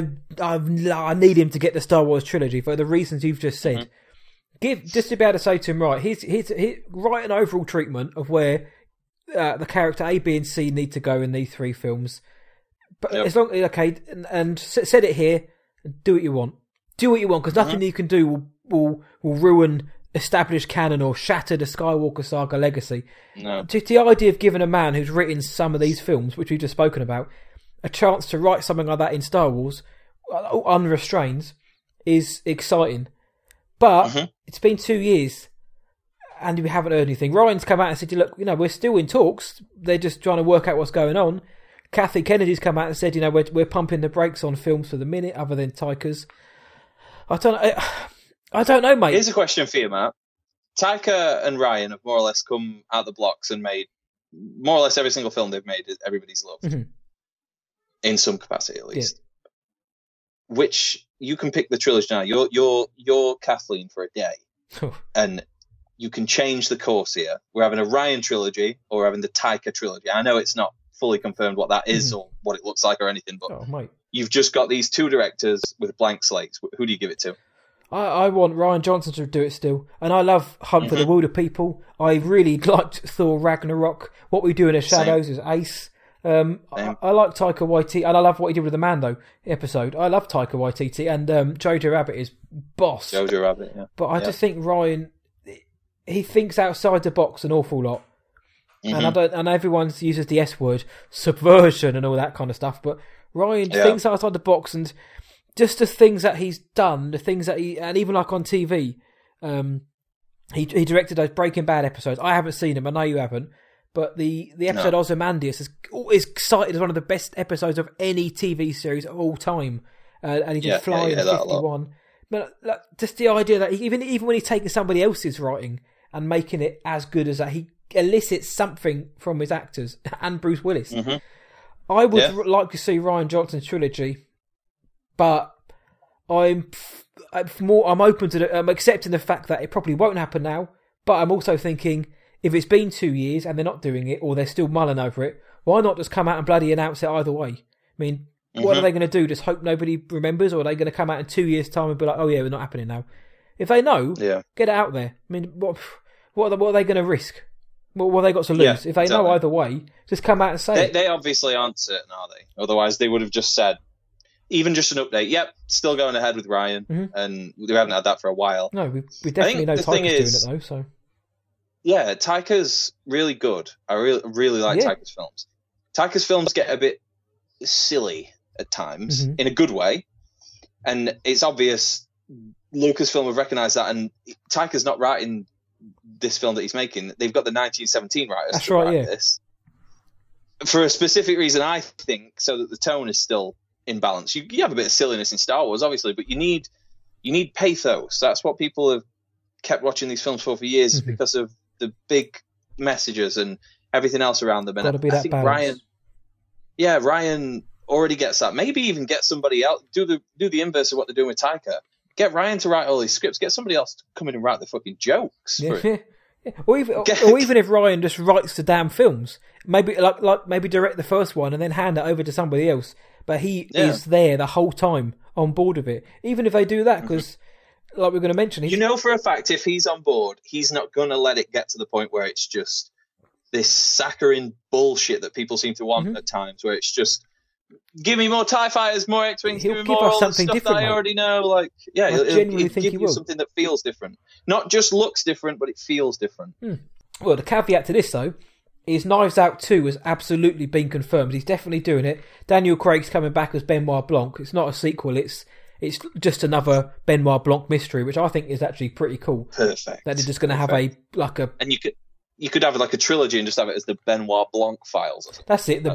need him to get the Star Wars trilogy for the reasons you've just said. Just to be able to say to him, right, here's write an overall treatment of where the character A, B, and C need to go in these 3 films. But as long and set it here, do what you want. Do what you want, because nothing you can do will ruin established canon or shatter the Skywalker saga legacy. No. The idea of giving a man who's written some of these films, which we've just spoken about, a chance to write something like that in Star Wars, unrestrained, is exciting. But it's been 2 years and we haven't heard anything. Ryan's come out and said, look, we're still in talks. They're just trying to work out what's going on. Kathy Kennedy's come out and said, we're pumping the brakes on films for the minute, other than Taika's. I don't know, mate. Here's a question for you, Matt. Taika and Ryan have more or less come out the blocks and made more or less every single film they've made everybody's loved. In some capacity, at least. Yeah. Which you can pick the trilogy now. You're Kathleen for a day, and you can change the course here. We're having a Ryan trilogy, or we're having the Taika trilogy. I know it's not fully confirmed what that is or what it looks like or anything, but you've just got these 2 directors with blank slates. Who do you give it to? I want Rian Johnson to do it still, and I love Hunt for the Wilder People. I really liked Thor Ragnarok. What We Do in the Shadows is ace. I like Taika Waititi, and I love what he did with the Mando episode. I love Taika Waititi, and Jojo Rabbit is boss. Jojo Rabbit, yeah. But I just think Ryan, he thinks outside the box an awful lot, and everyone uses the S word, subversion, and all that kind of stuff. But Ryan thinks outside the box, and just the things that he's done, the things that and even like on TV, he directed those Breaking Bad episodes. I haven't seen them, I know you haven't. But the episode Ozymandias is cited as one of the best episodes of any TV series of all time. And he did Fly in 51. But like, just the idea that even when he's taking somebody else's writing and making it as good as that, he elicits something from his actors and Bruce Willis. Mm-hmm. I would like to see Rian Johnson's trilogy, but I'm open to I'm accepting the fact that it probably won't happen now. But I'm also thinking, if it's been 2 years and they're not doing it, or they're still mulling over it, why not just come out and bloody announce it either way? I mean, what are they going to do? Just hope nobody remembers, or are they going to come out in 2 years' time and be like, "Oh yeah, we're not happening now"? If they know, get it out there. I mean, what are they going to risk? What have they got to lose? If they know either way, just come out and say it. They obviously aren't certain, are they? Otherwise, they would have just said, even just an update. Yep, still going ahead with Ryan, and we haven't had that for a while. No, we definitely know Taika's doing it though. So yeah, Taika's really good. I really like Taika's films. Taika's films get a bit silly at times in a good way, and it's obvious Lucasfilm have recognised that, and Taika's not writing this film that he's making. They've got the 1917 writers. That's right, yeah. This for a specific reason, I think, so that the tone is still in balance. You have a bit of silliness in Star Wars, obviously, but you need pathos. That's what people have kept watching these films for years, because of the big messages and everything else around them. And I think balance. Ryan already gets that. Maybe even get somebody else, do the inverse of what they're doing with Taika. Get Ryan to write all these scripts. Get somebody else to come in and write the fucking jokes. Yeah. Or even if Ryan just writes the damn films, maybe maybe direct the first one and then hand it over to somebody else. But he is there the whole time, on board with it. Even if they do that, because like we're going to mention, you know for a fact if he's on board, he's not going to let it get to the point where it's just this saccharine bullshit that people seem to want at times, where it's just, give me more TIE fighters, more X-Wings, give me more all the stuff that I already know. Like, he'll give you something that feels different. Not just looks different, but it feels different. Well, the caveat to this, though, is Knives Out 2 has absolutely been confirmed. He's definitely doing it. Daniel Craig's coming back as Benoit Blanc. It's not a sequel, it's just another Benoit Blanc mystery, which I think is actually pretty cool. Perfect. That they're just going to have And you could have like a trilogy and just have it as the Benoit Blanc files. Or something. That's it.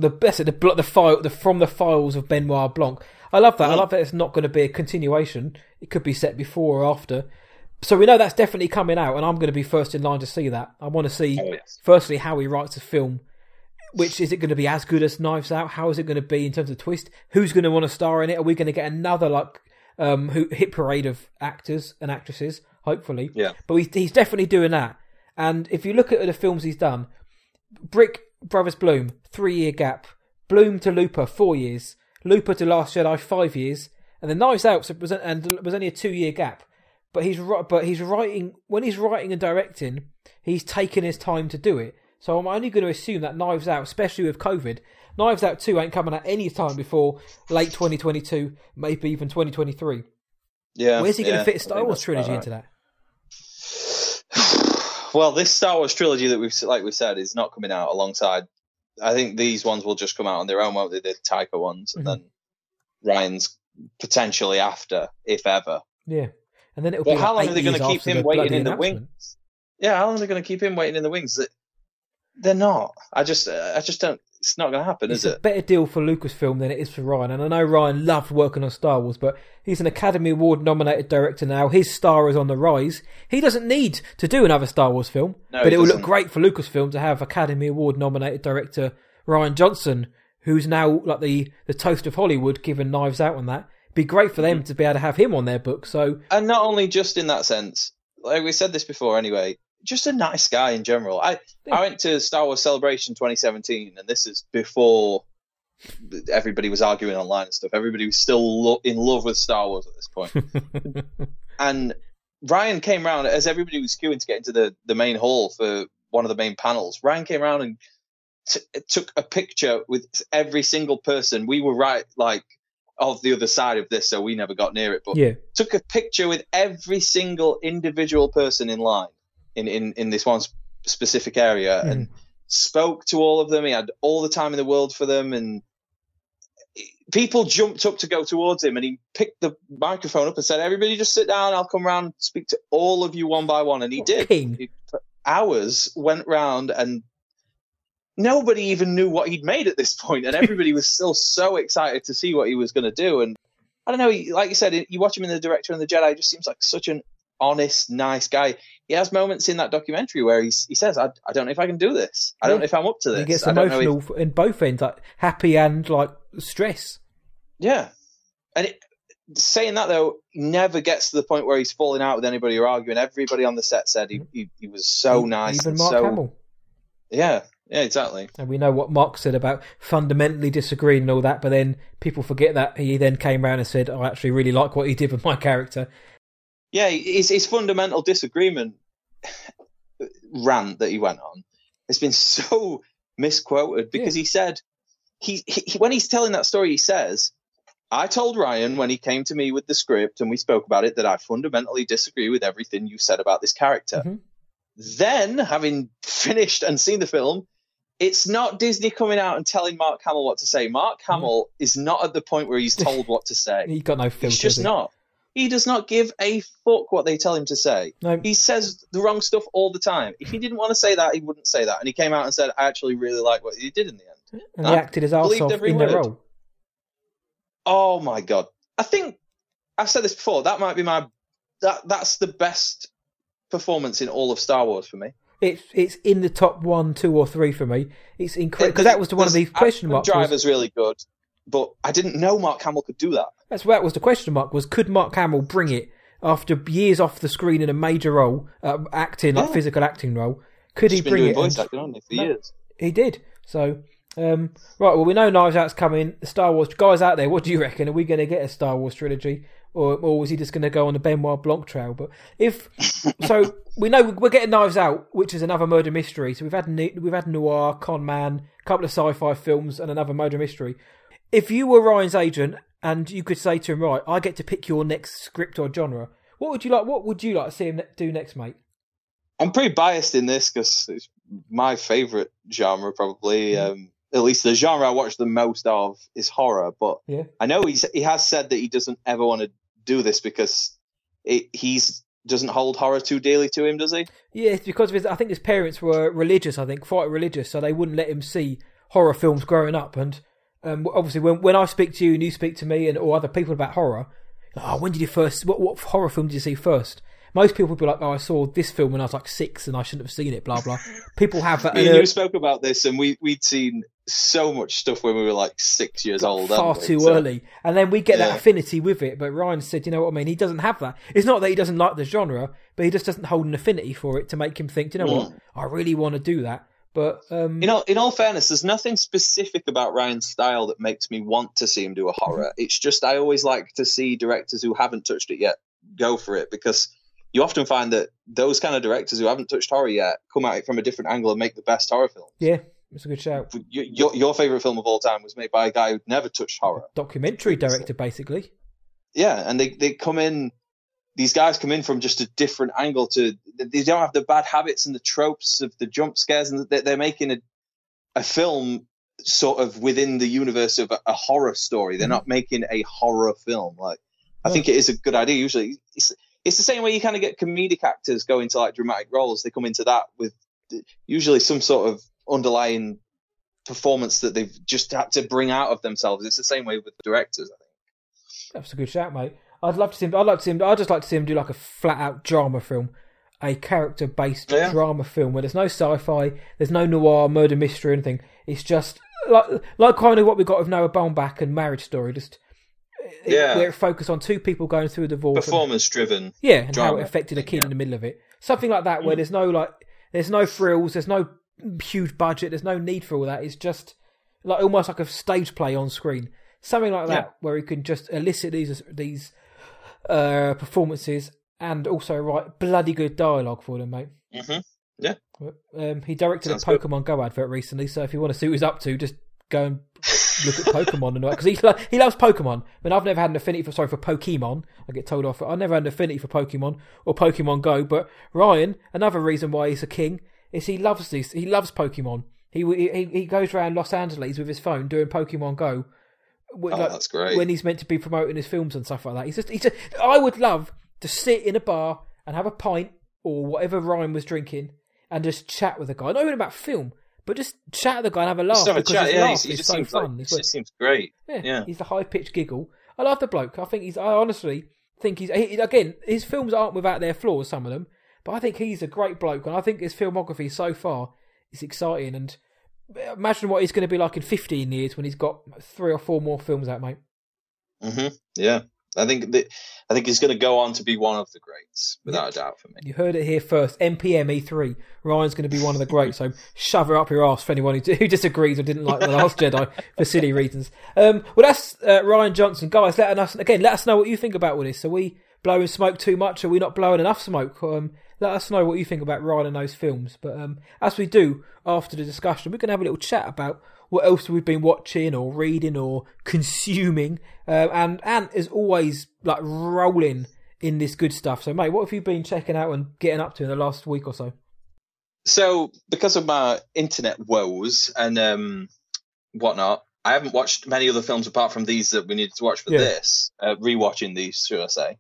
The from the files of Benoit Blanc. I love that. I love that it's not going to be a continuation. It could be set before or after. So we know that's definitely coming out, and I'm going to be first in line to see that. I want to see, firstly, how he writes a film. Which, is it going to be as good as Knives Out? How is it going to be in terms of twist? Who's going to want to star in it? Are we going to get another hit parade of actors and actresses? Hopefully. Yeah. But he's definitely doing that. And if you look at the films he's done, Brick Brothers Bloom, 3-year gap. Bloom to Looper, 4 years. Looper to Last Jedi, 5 years. And then Knives Out was only a 2-year gap. But he's writing, when he's writing and directing, he's taking his time to do it. So I'm only going to assume that Knives Out, especially with COVID, Knives Out 2 ain't coming out any time before late 2022, maybe even 2023. Yeah. Where's he going to fit a Star Wars trilogy into that? Well, this Star Wars trilogy that we said, is not coming out alongside. I think these ones will just come out on their own, won't they? The Taika ones, and then Ryan's potentially after, if ever. Yeah, and then it'll be. How long are they going to keep him waiting in the wings? Yeah, how long are they going to keep him waiting in the wings? They're not. I just don't. It's not going to happen, is it? It's a better deal for Lucasfilm than it is for Ryan. And I know Ryan loved working on Star Wars, but he's an Academy Award nominated director now. His star is on the rise. He doesn't need to do another Star Wars film, but it will look great for Lucasfilm to have Academy Award nominated director Rian Johnson, who's now like the toast of Hollywood, given Knives Out on that. It'd be great for them to be able to have him on their book. So, and not only just in that sense, like we said this before anyway, just a nice guy in general. I went to Star Wars Celebration 2017, and this is before everybody was arguing online and stuff. Everybody was still in love with Star Wars at this point. And Ryan came around as everybody was queuing to get into the main hall for one of the main panels. Ryan came around and took a picture with every single person. We were right, of the other side of this, so we never got near it. But took a picture with every single individual person in line. In this one specific area, and spoke to all of them. He had all the time in the world for them, and people jumped up to go towards him, and he picked the microphone up and said, "Everybody just sit down, I'll come round and speak to all of you one by one." And he did. Hours went round, and nobody even knew what he'd made at this point, and everybody was still so excited to see what he was going to do. And I don't know. Like you said, you watch him in The Director and the Jedi. He just seems like such an honest, nice guy. He has moments in that documentary where he says, "I don't know if I can do this. I don't know if I'm up to this." He gets emotional in both ends, like happy and like stress. Yeah, and saying that though, he never gets to the point where he's falling out with anybody or arguing. Everybody on the set said he was so nice. Even Mark Hamill. Yeah, exactly. And we know what Mark said about fundamentally disagreeing and all that, but then people forget that he then came around and said, I actually really like what he did with my character. Yeah, his fundamental disagreement rant that he went on has been so misquoted because he said, he when he's telling that story, he says, I told Ryan when he came to me with the script and we spoke about it that I fundamentally disagree with everything you said about this character. Mm-hmm. Then, having finished and seen the film, it's not Disney coming out and telling Mark Hamill what to say. Mark Hamill is not at the point where he's told what to say. He's got no filter. He's just not. He does not give a fuck what they tell him to say. No. He says the wrong stuff all the time. If he didn't want to say that, he wouldn't say that. And he came out and said, I actually really like what he did in the end. And he acted his arse off in the role. Oh my God. I think, I've said this before, that might be that's the best performance in all of Star Wars for me. It's in the top 1, 2, or 3 for me. It's incredible because that was one of these question marks. Driver's really good, but I didn't know Mark Hamill could do that. That was the question mark. Was could Mark Hamill bring it after years off the screen in a major role, like physical acting role? Could he bring it? Voice acting on it for years. He did. So right. Well, we know Knives Out's coming. The Star Wars guys out there, what do you reckon? Are we going to get a Star Wars trilogy? Or was he just going to go on the Benoit Blanc trail? But so we know we're getting Knives Out, which is another murder mystery. So we've had Noir, Con Man, a couple of sci-fi films, and another murder mystery. If you were Ryan's agent and you could say to him, right, I get to pick your next script or genre, what would you like to see him do next, mate? I'm pretty biased in this because it's my favourite genre, probably. At least the genre I watch the most of is horror. But I know he has said that he doesn't ever want to do this because he doesn't hold horror too dearly to him, does he? Yeah, it's because I think his parents were religious, quite religious, so they wouldn't let him see horror films growing up. And obviously when I speak to you and you speak to me or other people about horror, when did you first, what horror film did you see first? Most people would be like, I saw this film when I was like 6 and I shouldn't have seen it, blah, blah. People have that. Me and you spoke about this and we'd seen so much stuff when we were like 6 years old. Far too early. And then we get that affinity with it. But Ryan said, you know what I mean? He doesn't have that. It's not that he doesn't like the genre, but he just doesn't hold an affinity for it to make him think, you know what? I really want to do that. But in all fairness, there's nothing specific about Ryan's style that makes me want to see him do a horror. It's just I always like to see directors who haven't touched it yet go for it, because you often find that those kind of directors who haven't touched horror yet come at it from a different angle and make the best horror films. Yeah, it's a good shout. Your favourite film of all time was made by a guy who'd never touched horror. Documentary director, basically. Yeah, and they come in, these guys come in from just a different angle they don't have the bad habits and the tropes of the jump scares, and they're making a film sort of within the universe of a horror story. They're not making a horror film. I think it is a good idea. Usually it's the same way you kind of get comedic actors go into like dramatic roles. They come into that with usually some sort of underlying performance that they've just had to bring out of themselves. It's the same way with directors, I think. That's a good shout, mate. I'd just like to see him do like a flat out drama film, a character based drama film where there's no sci-fi, there's no noir, murder mystery or anything. It's just like kind of what we got with Noah Baumbach and Marriage Story, where it focused on two people going through a divorce, performance-driven, and how it affected a kid in the middle of it. Something like that, where there's no frills, there's no huge budget, there's no need for all that. It's just like almost like a stage play on screen. Something like that, where he can just elicit these performances and also write bloody good dialogue for them, mate. Mm-hmm. Yeah. He directed a Pokemon Go advert recently, so if you want to see what he's up to, just go and look at Pokemon and all that, because he loves Pokemon. I mean, I've never had an affinity for Pokemon. I get told off. I never had an affinity for Pokemon or Pokemon Go. But Ryan, another reason why he's a king is he loves these. He loves Pokemon. He goes around Los Angeles with his phone doing Pokemon Go. That's great. When he's meant to be promoting his films and stuff like that. He's just. I would love to sit in a bar and have a pint or whatever Ryan was drinking and just chat with a guy. Not even about film, but just chat with the guy and have a laugh. Just have a chat, he just seems fun. It just seems great. Yeah. He's the high-pitched giggle. I love the bloke. I honestly think again, his films aren't without their flaws, some of them, but I think he's a great bloke, and I think his filmography so far is exciting. And imagine what he's going to be like in 15 years when he's got 3 or 4 more films out, mate. Yeah. I think he's going to go on to be one of the greats, without a doubt, for me. You heard it here first. NPM E3. Ryan's going to be one of the greats, so shove it up your arse for anyone who disagrees or didn't like The Last Jedi for silly reasons. Well, that's Rian Johnson. Guys, let us know what you think about all this. Are we blowing smoke too much? Are we not blowing enough smoke? Let us know what you think about Ryan and those films. But as we do after the discussion, we're going to have a little chat about what else we've been watching or reading or consuming. And Ant is always like rolling in this good stuff. So, mate, what have you been checking out and getting up to in the last week or so? So, because of my internet woes and whatnot, I haven't watched many other films apart from these that we needed to watch for this. Rewatching these, should I say.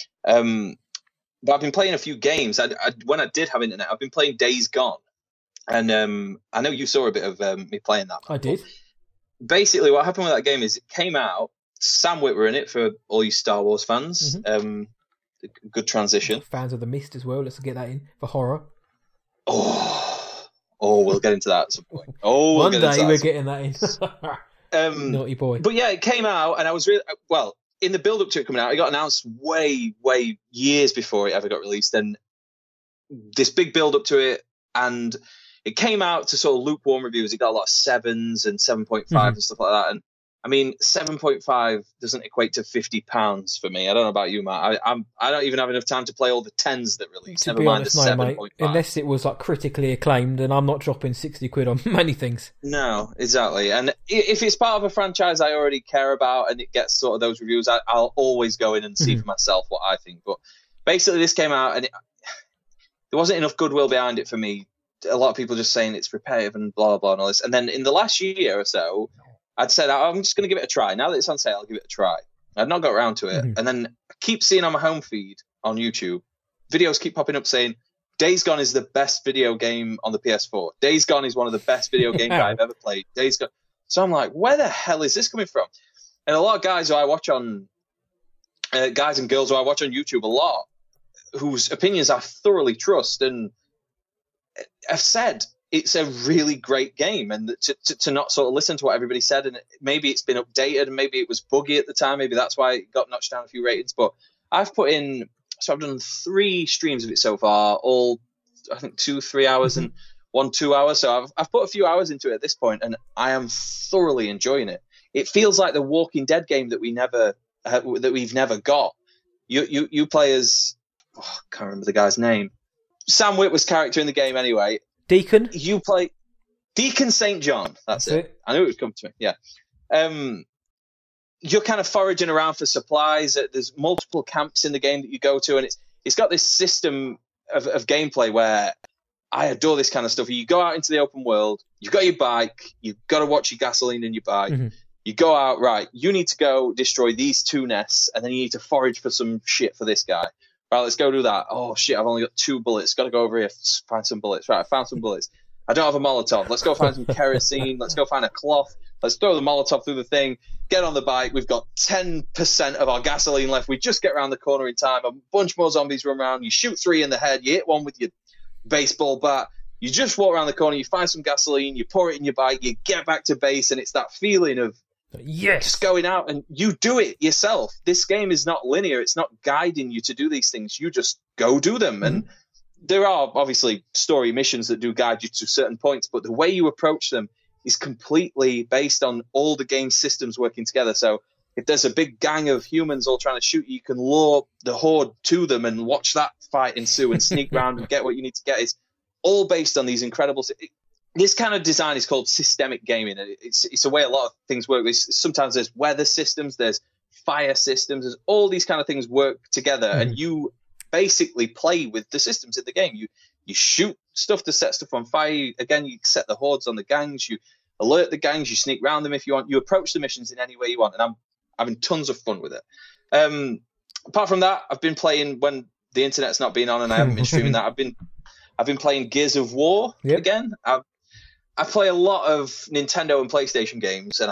But I've been playing a few games. When I did have internet, I've been playing Days Gone. And I know you saw a bit of me playing that. I did. Basically, what happened with that game is it came out. Sam Witwer in it for all you Star Wars fans. Good transition. Fans of The Mist as well. Let's get that in for horror. Oh, we'll get into that at some point. One day we're getting that in. Naughty boy. But yeah, it came out, and I was really in the build up to it coming out. It got announced way years before it ever got released, and this big build up to it, and it came out to sort of lukewarm reviews. It got a lot of 7s and 7.5 and stuff like that. And I mean, 7.5 doesn't equate to £50 for me. I don't know about you, Matt. I don't even have enough time to play all the 10s that release. To be honest, no, 7.5. Unless it was like critically acclaimed, and I'm not dropping 60 quid on many things. No, exactly. And if it's part of a franchise I already care about and it gets sort of those reviews, I'll always go in and see for myself what I think. But basically, this came out and there wasn't enough goodwill behind it for me. A lot of people just saying it's repetitive and blah, blah, blah, and all this. And then in the last year or so, I'd said, I'm just going to give it a try. Now that it's on sale, I'll give it a try. I'd not got around to it. And then I keep seeing on my home feed on YouTube, videos keep popping up saying, Days Gone is the best video game on the PS4. Days Gone is one of the best video games I've ever played. Days Gone. So I'm like, where the hell is this coming from? And a lot of guys who I watch on, guys and girls who I watch on YouTube a lot, whose opinions I thoroughly trust and have said it's a really great game, and to not sort of listen to what everybody said, and maybe it's been updated and maybe it was buggy at the time, maybe that's why it got notched down a few ratings. But I've done 3 streams of it so far, all I think 2-3 hours and 1-2 hours. So I've put a few hours into it at this point, and I am thoroughly enjoying it. It feels like the Walking Dead game that we've never got. You play as I can't remember the guy's name. Sam Witwer's character in the game anyway. Deacon? You play Deacon St. John. That's it. I knew it would come to me. Yeah. You're kind of foraging around for supplies. There's multiple camps in the game that you go to, and it's got this system of gameplay where I adore this kind of stuff. You go out into the open world, you've got your bike, you've got to watch your gasoline in your bike. You go out, right, you need to go destroy these 2 nests, and then you need to forage for some shit for this guy. Right, let's go do that. Oh, shit, I've only got 2 bullets. Got to go over here, find some bullets. Right, I found some bullets. I don't have a Molotov. Let's go find some kerosene. Let's go find a cloth. Let's throw the Molotov through the thing. Get on the bike. We've got 10% of our gasoline left. We just get around the corner in time. A bunch more zombies run around. You shoot 3 in the head. You hit one with your baseball bat. You just walk around the corner. You find some gasoline. You pour it in your bike. You get back to base, and it's that feeling of just going out, and you do it yourself. This game is not linear. It's not guiding you to do these things. You just go do them. And there are obviously story missions that do guide you to certain points, but the way you approach them is completely based on all the game systems working together. So if there's a big gang of humans all trying to shoot you, can lure the horde to them and watch that fight ensue and sneak around and get what you need to get. It's all based on these incredible... This kind of design is called systemic gaming. It's a way a lot of things work. Sometimes there's weather systems, there's fire systems, there's all these kind of things work together, and you basically play with the systems in the game. You shoot stuff to set stuff on fire. Again, you set the hordes on the gangs. You alert the gangs. You sneak around them if you want. You approach the missions in any way you want, and I'm having tons of fun with it. Apart from that, I've been playing when the internet's not been on, and I haven't been streaming that. I've been playing Gears of War again. I play a lot of Nintendo and PlayStation games, and I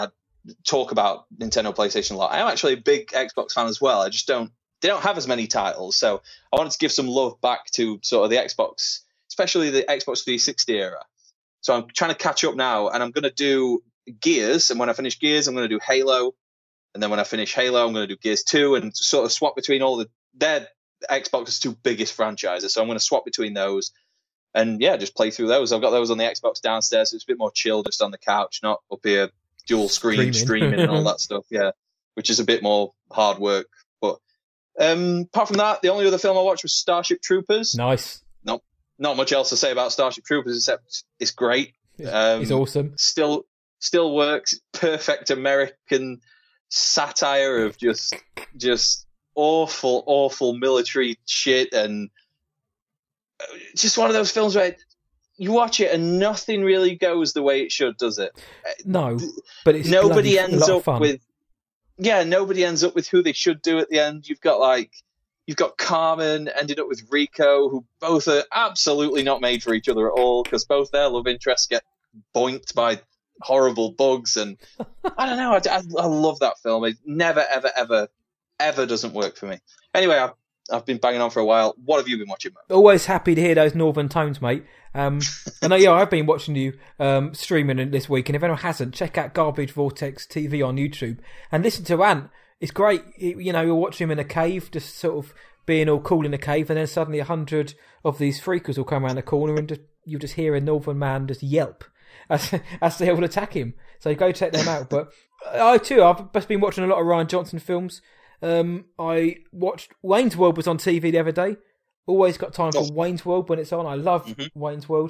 talk about Nintendo PlayStation a lot. I am actually a big Xbox fan as well. They don't have as many titles, so I wanted to give some love back to sort of the Xbox, especially the Xbox 360 era. So I'm trying to catch up now, and I'm going to do Gears, and when I finish Gears, I'm going to do Halo, and then when I finish Halo, I'm going to do Gears 2, and sort of swap between they're Xbox's two biggest franchises, so I'm going to swap between those, and yeah, just play through those. I've got those on the Xbox downstairs, so it's a bit more chill, just on the couch, not up here dual screen streaming and all that stuff, yeah, which is a bit more hard work. But apart from that, the only other film I watched was Starship Troopers. Nice. Not much else to say about Starship Troopers except it's great. It's awesome. Still works. Perfect American satire of just awful military shit, and just one of those films where you watch it and nothing really goes the way it should, does it? No, but it's nobody ends up fun. Nobody ends up with who they should do at the end. You've got Carmen ended up with Rico, who both are absolutely not made for each other at all, because both their love interests get boinked by horrible bugs, and I don't know. I love that film. It never, ever doesn't work for me. Anyway, I've been banging on for a while. What have you been watching, mate? Always happy to hear those northern tones, mate. I know, yeah, I've been watching you streaming this week, and if anyone hasn't, check out Garbage Vortex TV on YouTube and listen to Ant. It's great. You know, you'll watch him in a cave, just sort of being all cool in a cave, and then suddenly 100 of these freakers will come around the corner, and you just hear a northern man just yelp as they all attack him. So go check them out. But I've just been watching a lot of Rian Johnson films. I watched Wayne's World was on TV the other day. Always got time for Wayne's World when it's on. I love Wayne's World.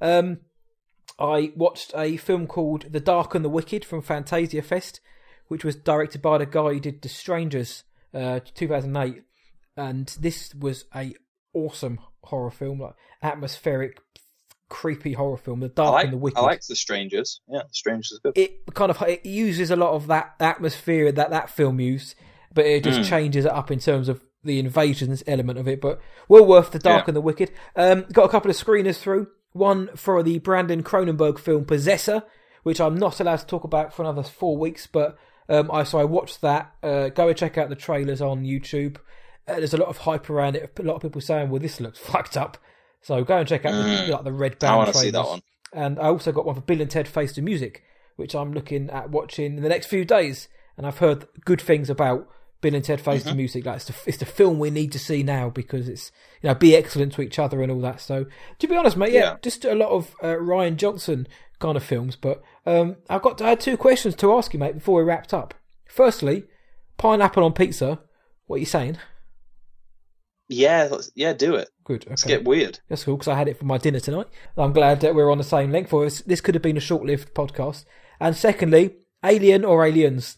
I watched a film called The Dark and the Wicked from Fantasia Fest, which was directed by the guy who did The Strangers, 2008. And this was a awesome horror film, like atmospheric, creepy horror film. The Dark and the Wicked. I like The Strangers. Yeah, The Strangers is good. It uses a lot of that atmosphere that film used, but it just changes it up in terms of the invasions element of it. But well worth The Dark and the Wicked. Got a couple of screeners through. One for the Brandon Cronenberg film Possessor, which I'm not allowed to talk about for another 4 weeks, but I watched that. Go and check out the trailers on YouTube. There's a lot of hype around it. A lot of people saying, well, this looks fucked up. So go and check out the red band trailers. I want to see that one. And I also got one for Bill and Ted Face the Music, which I'm looking at watching in the next few days. And I've heard good things about Bill and Ted Face the Music. Like it's the film we need to see now, because it's, you know, be excellent to each other and all that. So to be honest, mate, just a lot of Rian Johnson kind of films. But I had 2 questions to ask you, mate, before we wrapped up. Firstly, pineapple on pizza. What are you saying? Yeah, do it. Good. Okay. Let's get weird. That's cool, because I had it for my dinner tonight. I'm glad that we're on the same length for us. This could have been a short-lived podcast. And secondly, Alien or Aliens?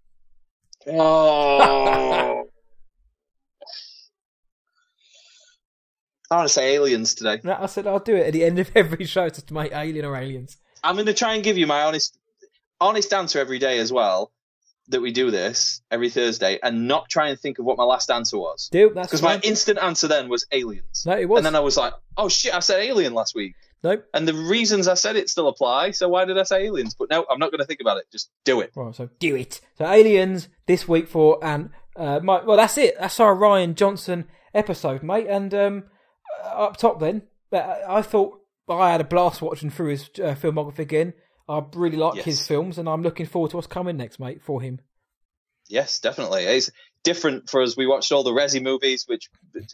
Oh. I want to say Aliens today. No, I said I'll do it at the end of every show to make Alien or Aliens. I'm going to try and give you my honest answer every day as well, that we do this every Thursday, and not try and think of what my last answer was. That's because my instant answer then was Aliens. No, it was. And then I was like, oh shit, I said Alien last week. Nope. And the reasons I said it still apply, so why did I say Aliens? But no, I'm not going to think about it. Just do it. Right, so do it. So Aliens this week for well, that's it. That's our Rian Johnson episode, mate. And up top then, I thought I had a blast watching through his filmography again. I really like his films, and I'm looking forward to what's coming next, mate, for him. Yes, definitely. It's different for us. We watched all the Resi movies, which...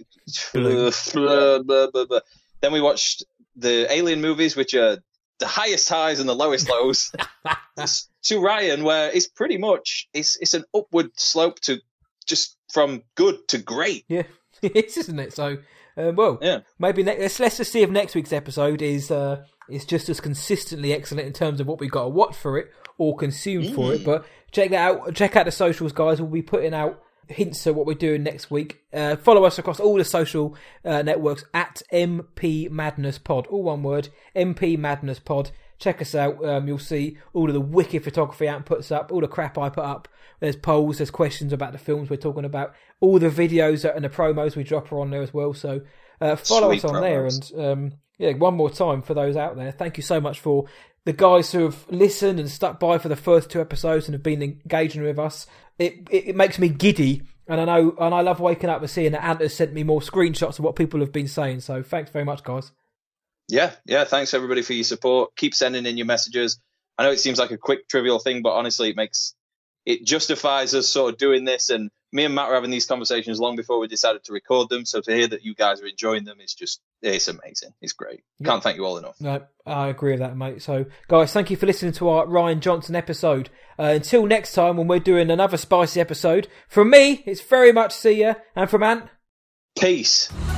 Then we watched the Alien movies, which are the highest highs and the lowest lows. To Rian, where it's pretty much... It's an upward slope to just from good to great. Yeah, it is, isn't it? So, maybe let's just see if next week's episode is just as consistently excellent in terms of what we've got to watch for it or consume for it. But check that out. Check out the socials, guys. We'll be putting out hints of what we're doing next week. Follow us across all the social networks at MP Madness Pod. All one word, MP Madness Pod. Check us out. You'll see all of the wicked photography Ant puts up, all the crap I put up. There's polls, there's questions about the films we're talking about. All the videos and the promos we drop are on there as well. So follow us on there. And one more time for those out there, thank you so much for the guys who have listened and stuck by for the first 2 episodes and have been engaging with us. It makes me giddy, and I love waking up and seeing that Ant has sent me more screenshots of what people have been saying. So thanks very much, guys. Yeah. Thanks everybody for your support. Keep sending in your messages. I know it seems like a quick, trivial thing, but honestly, it justifies us sort of doing this. And me and Matt were having these conversations long before we decided to record them. So to hear that you guys are enjoying them it's amazing. It's great. Yep. Can't thank you all enough. No, I agree with that, mate. So, guys, thank you for listening to our Rian Johnson episode. Until next time, when we're doing another spicy episode, from me, it's very much see ya, and from Ant, peace.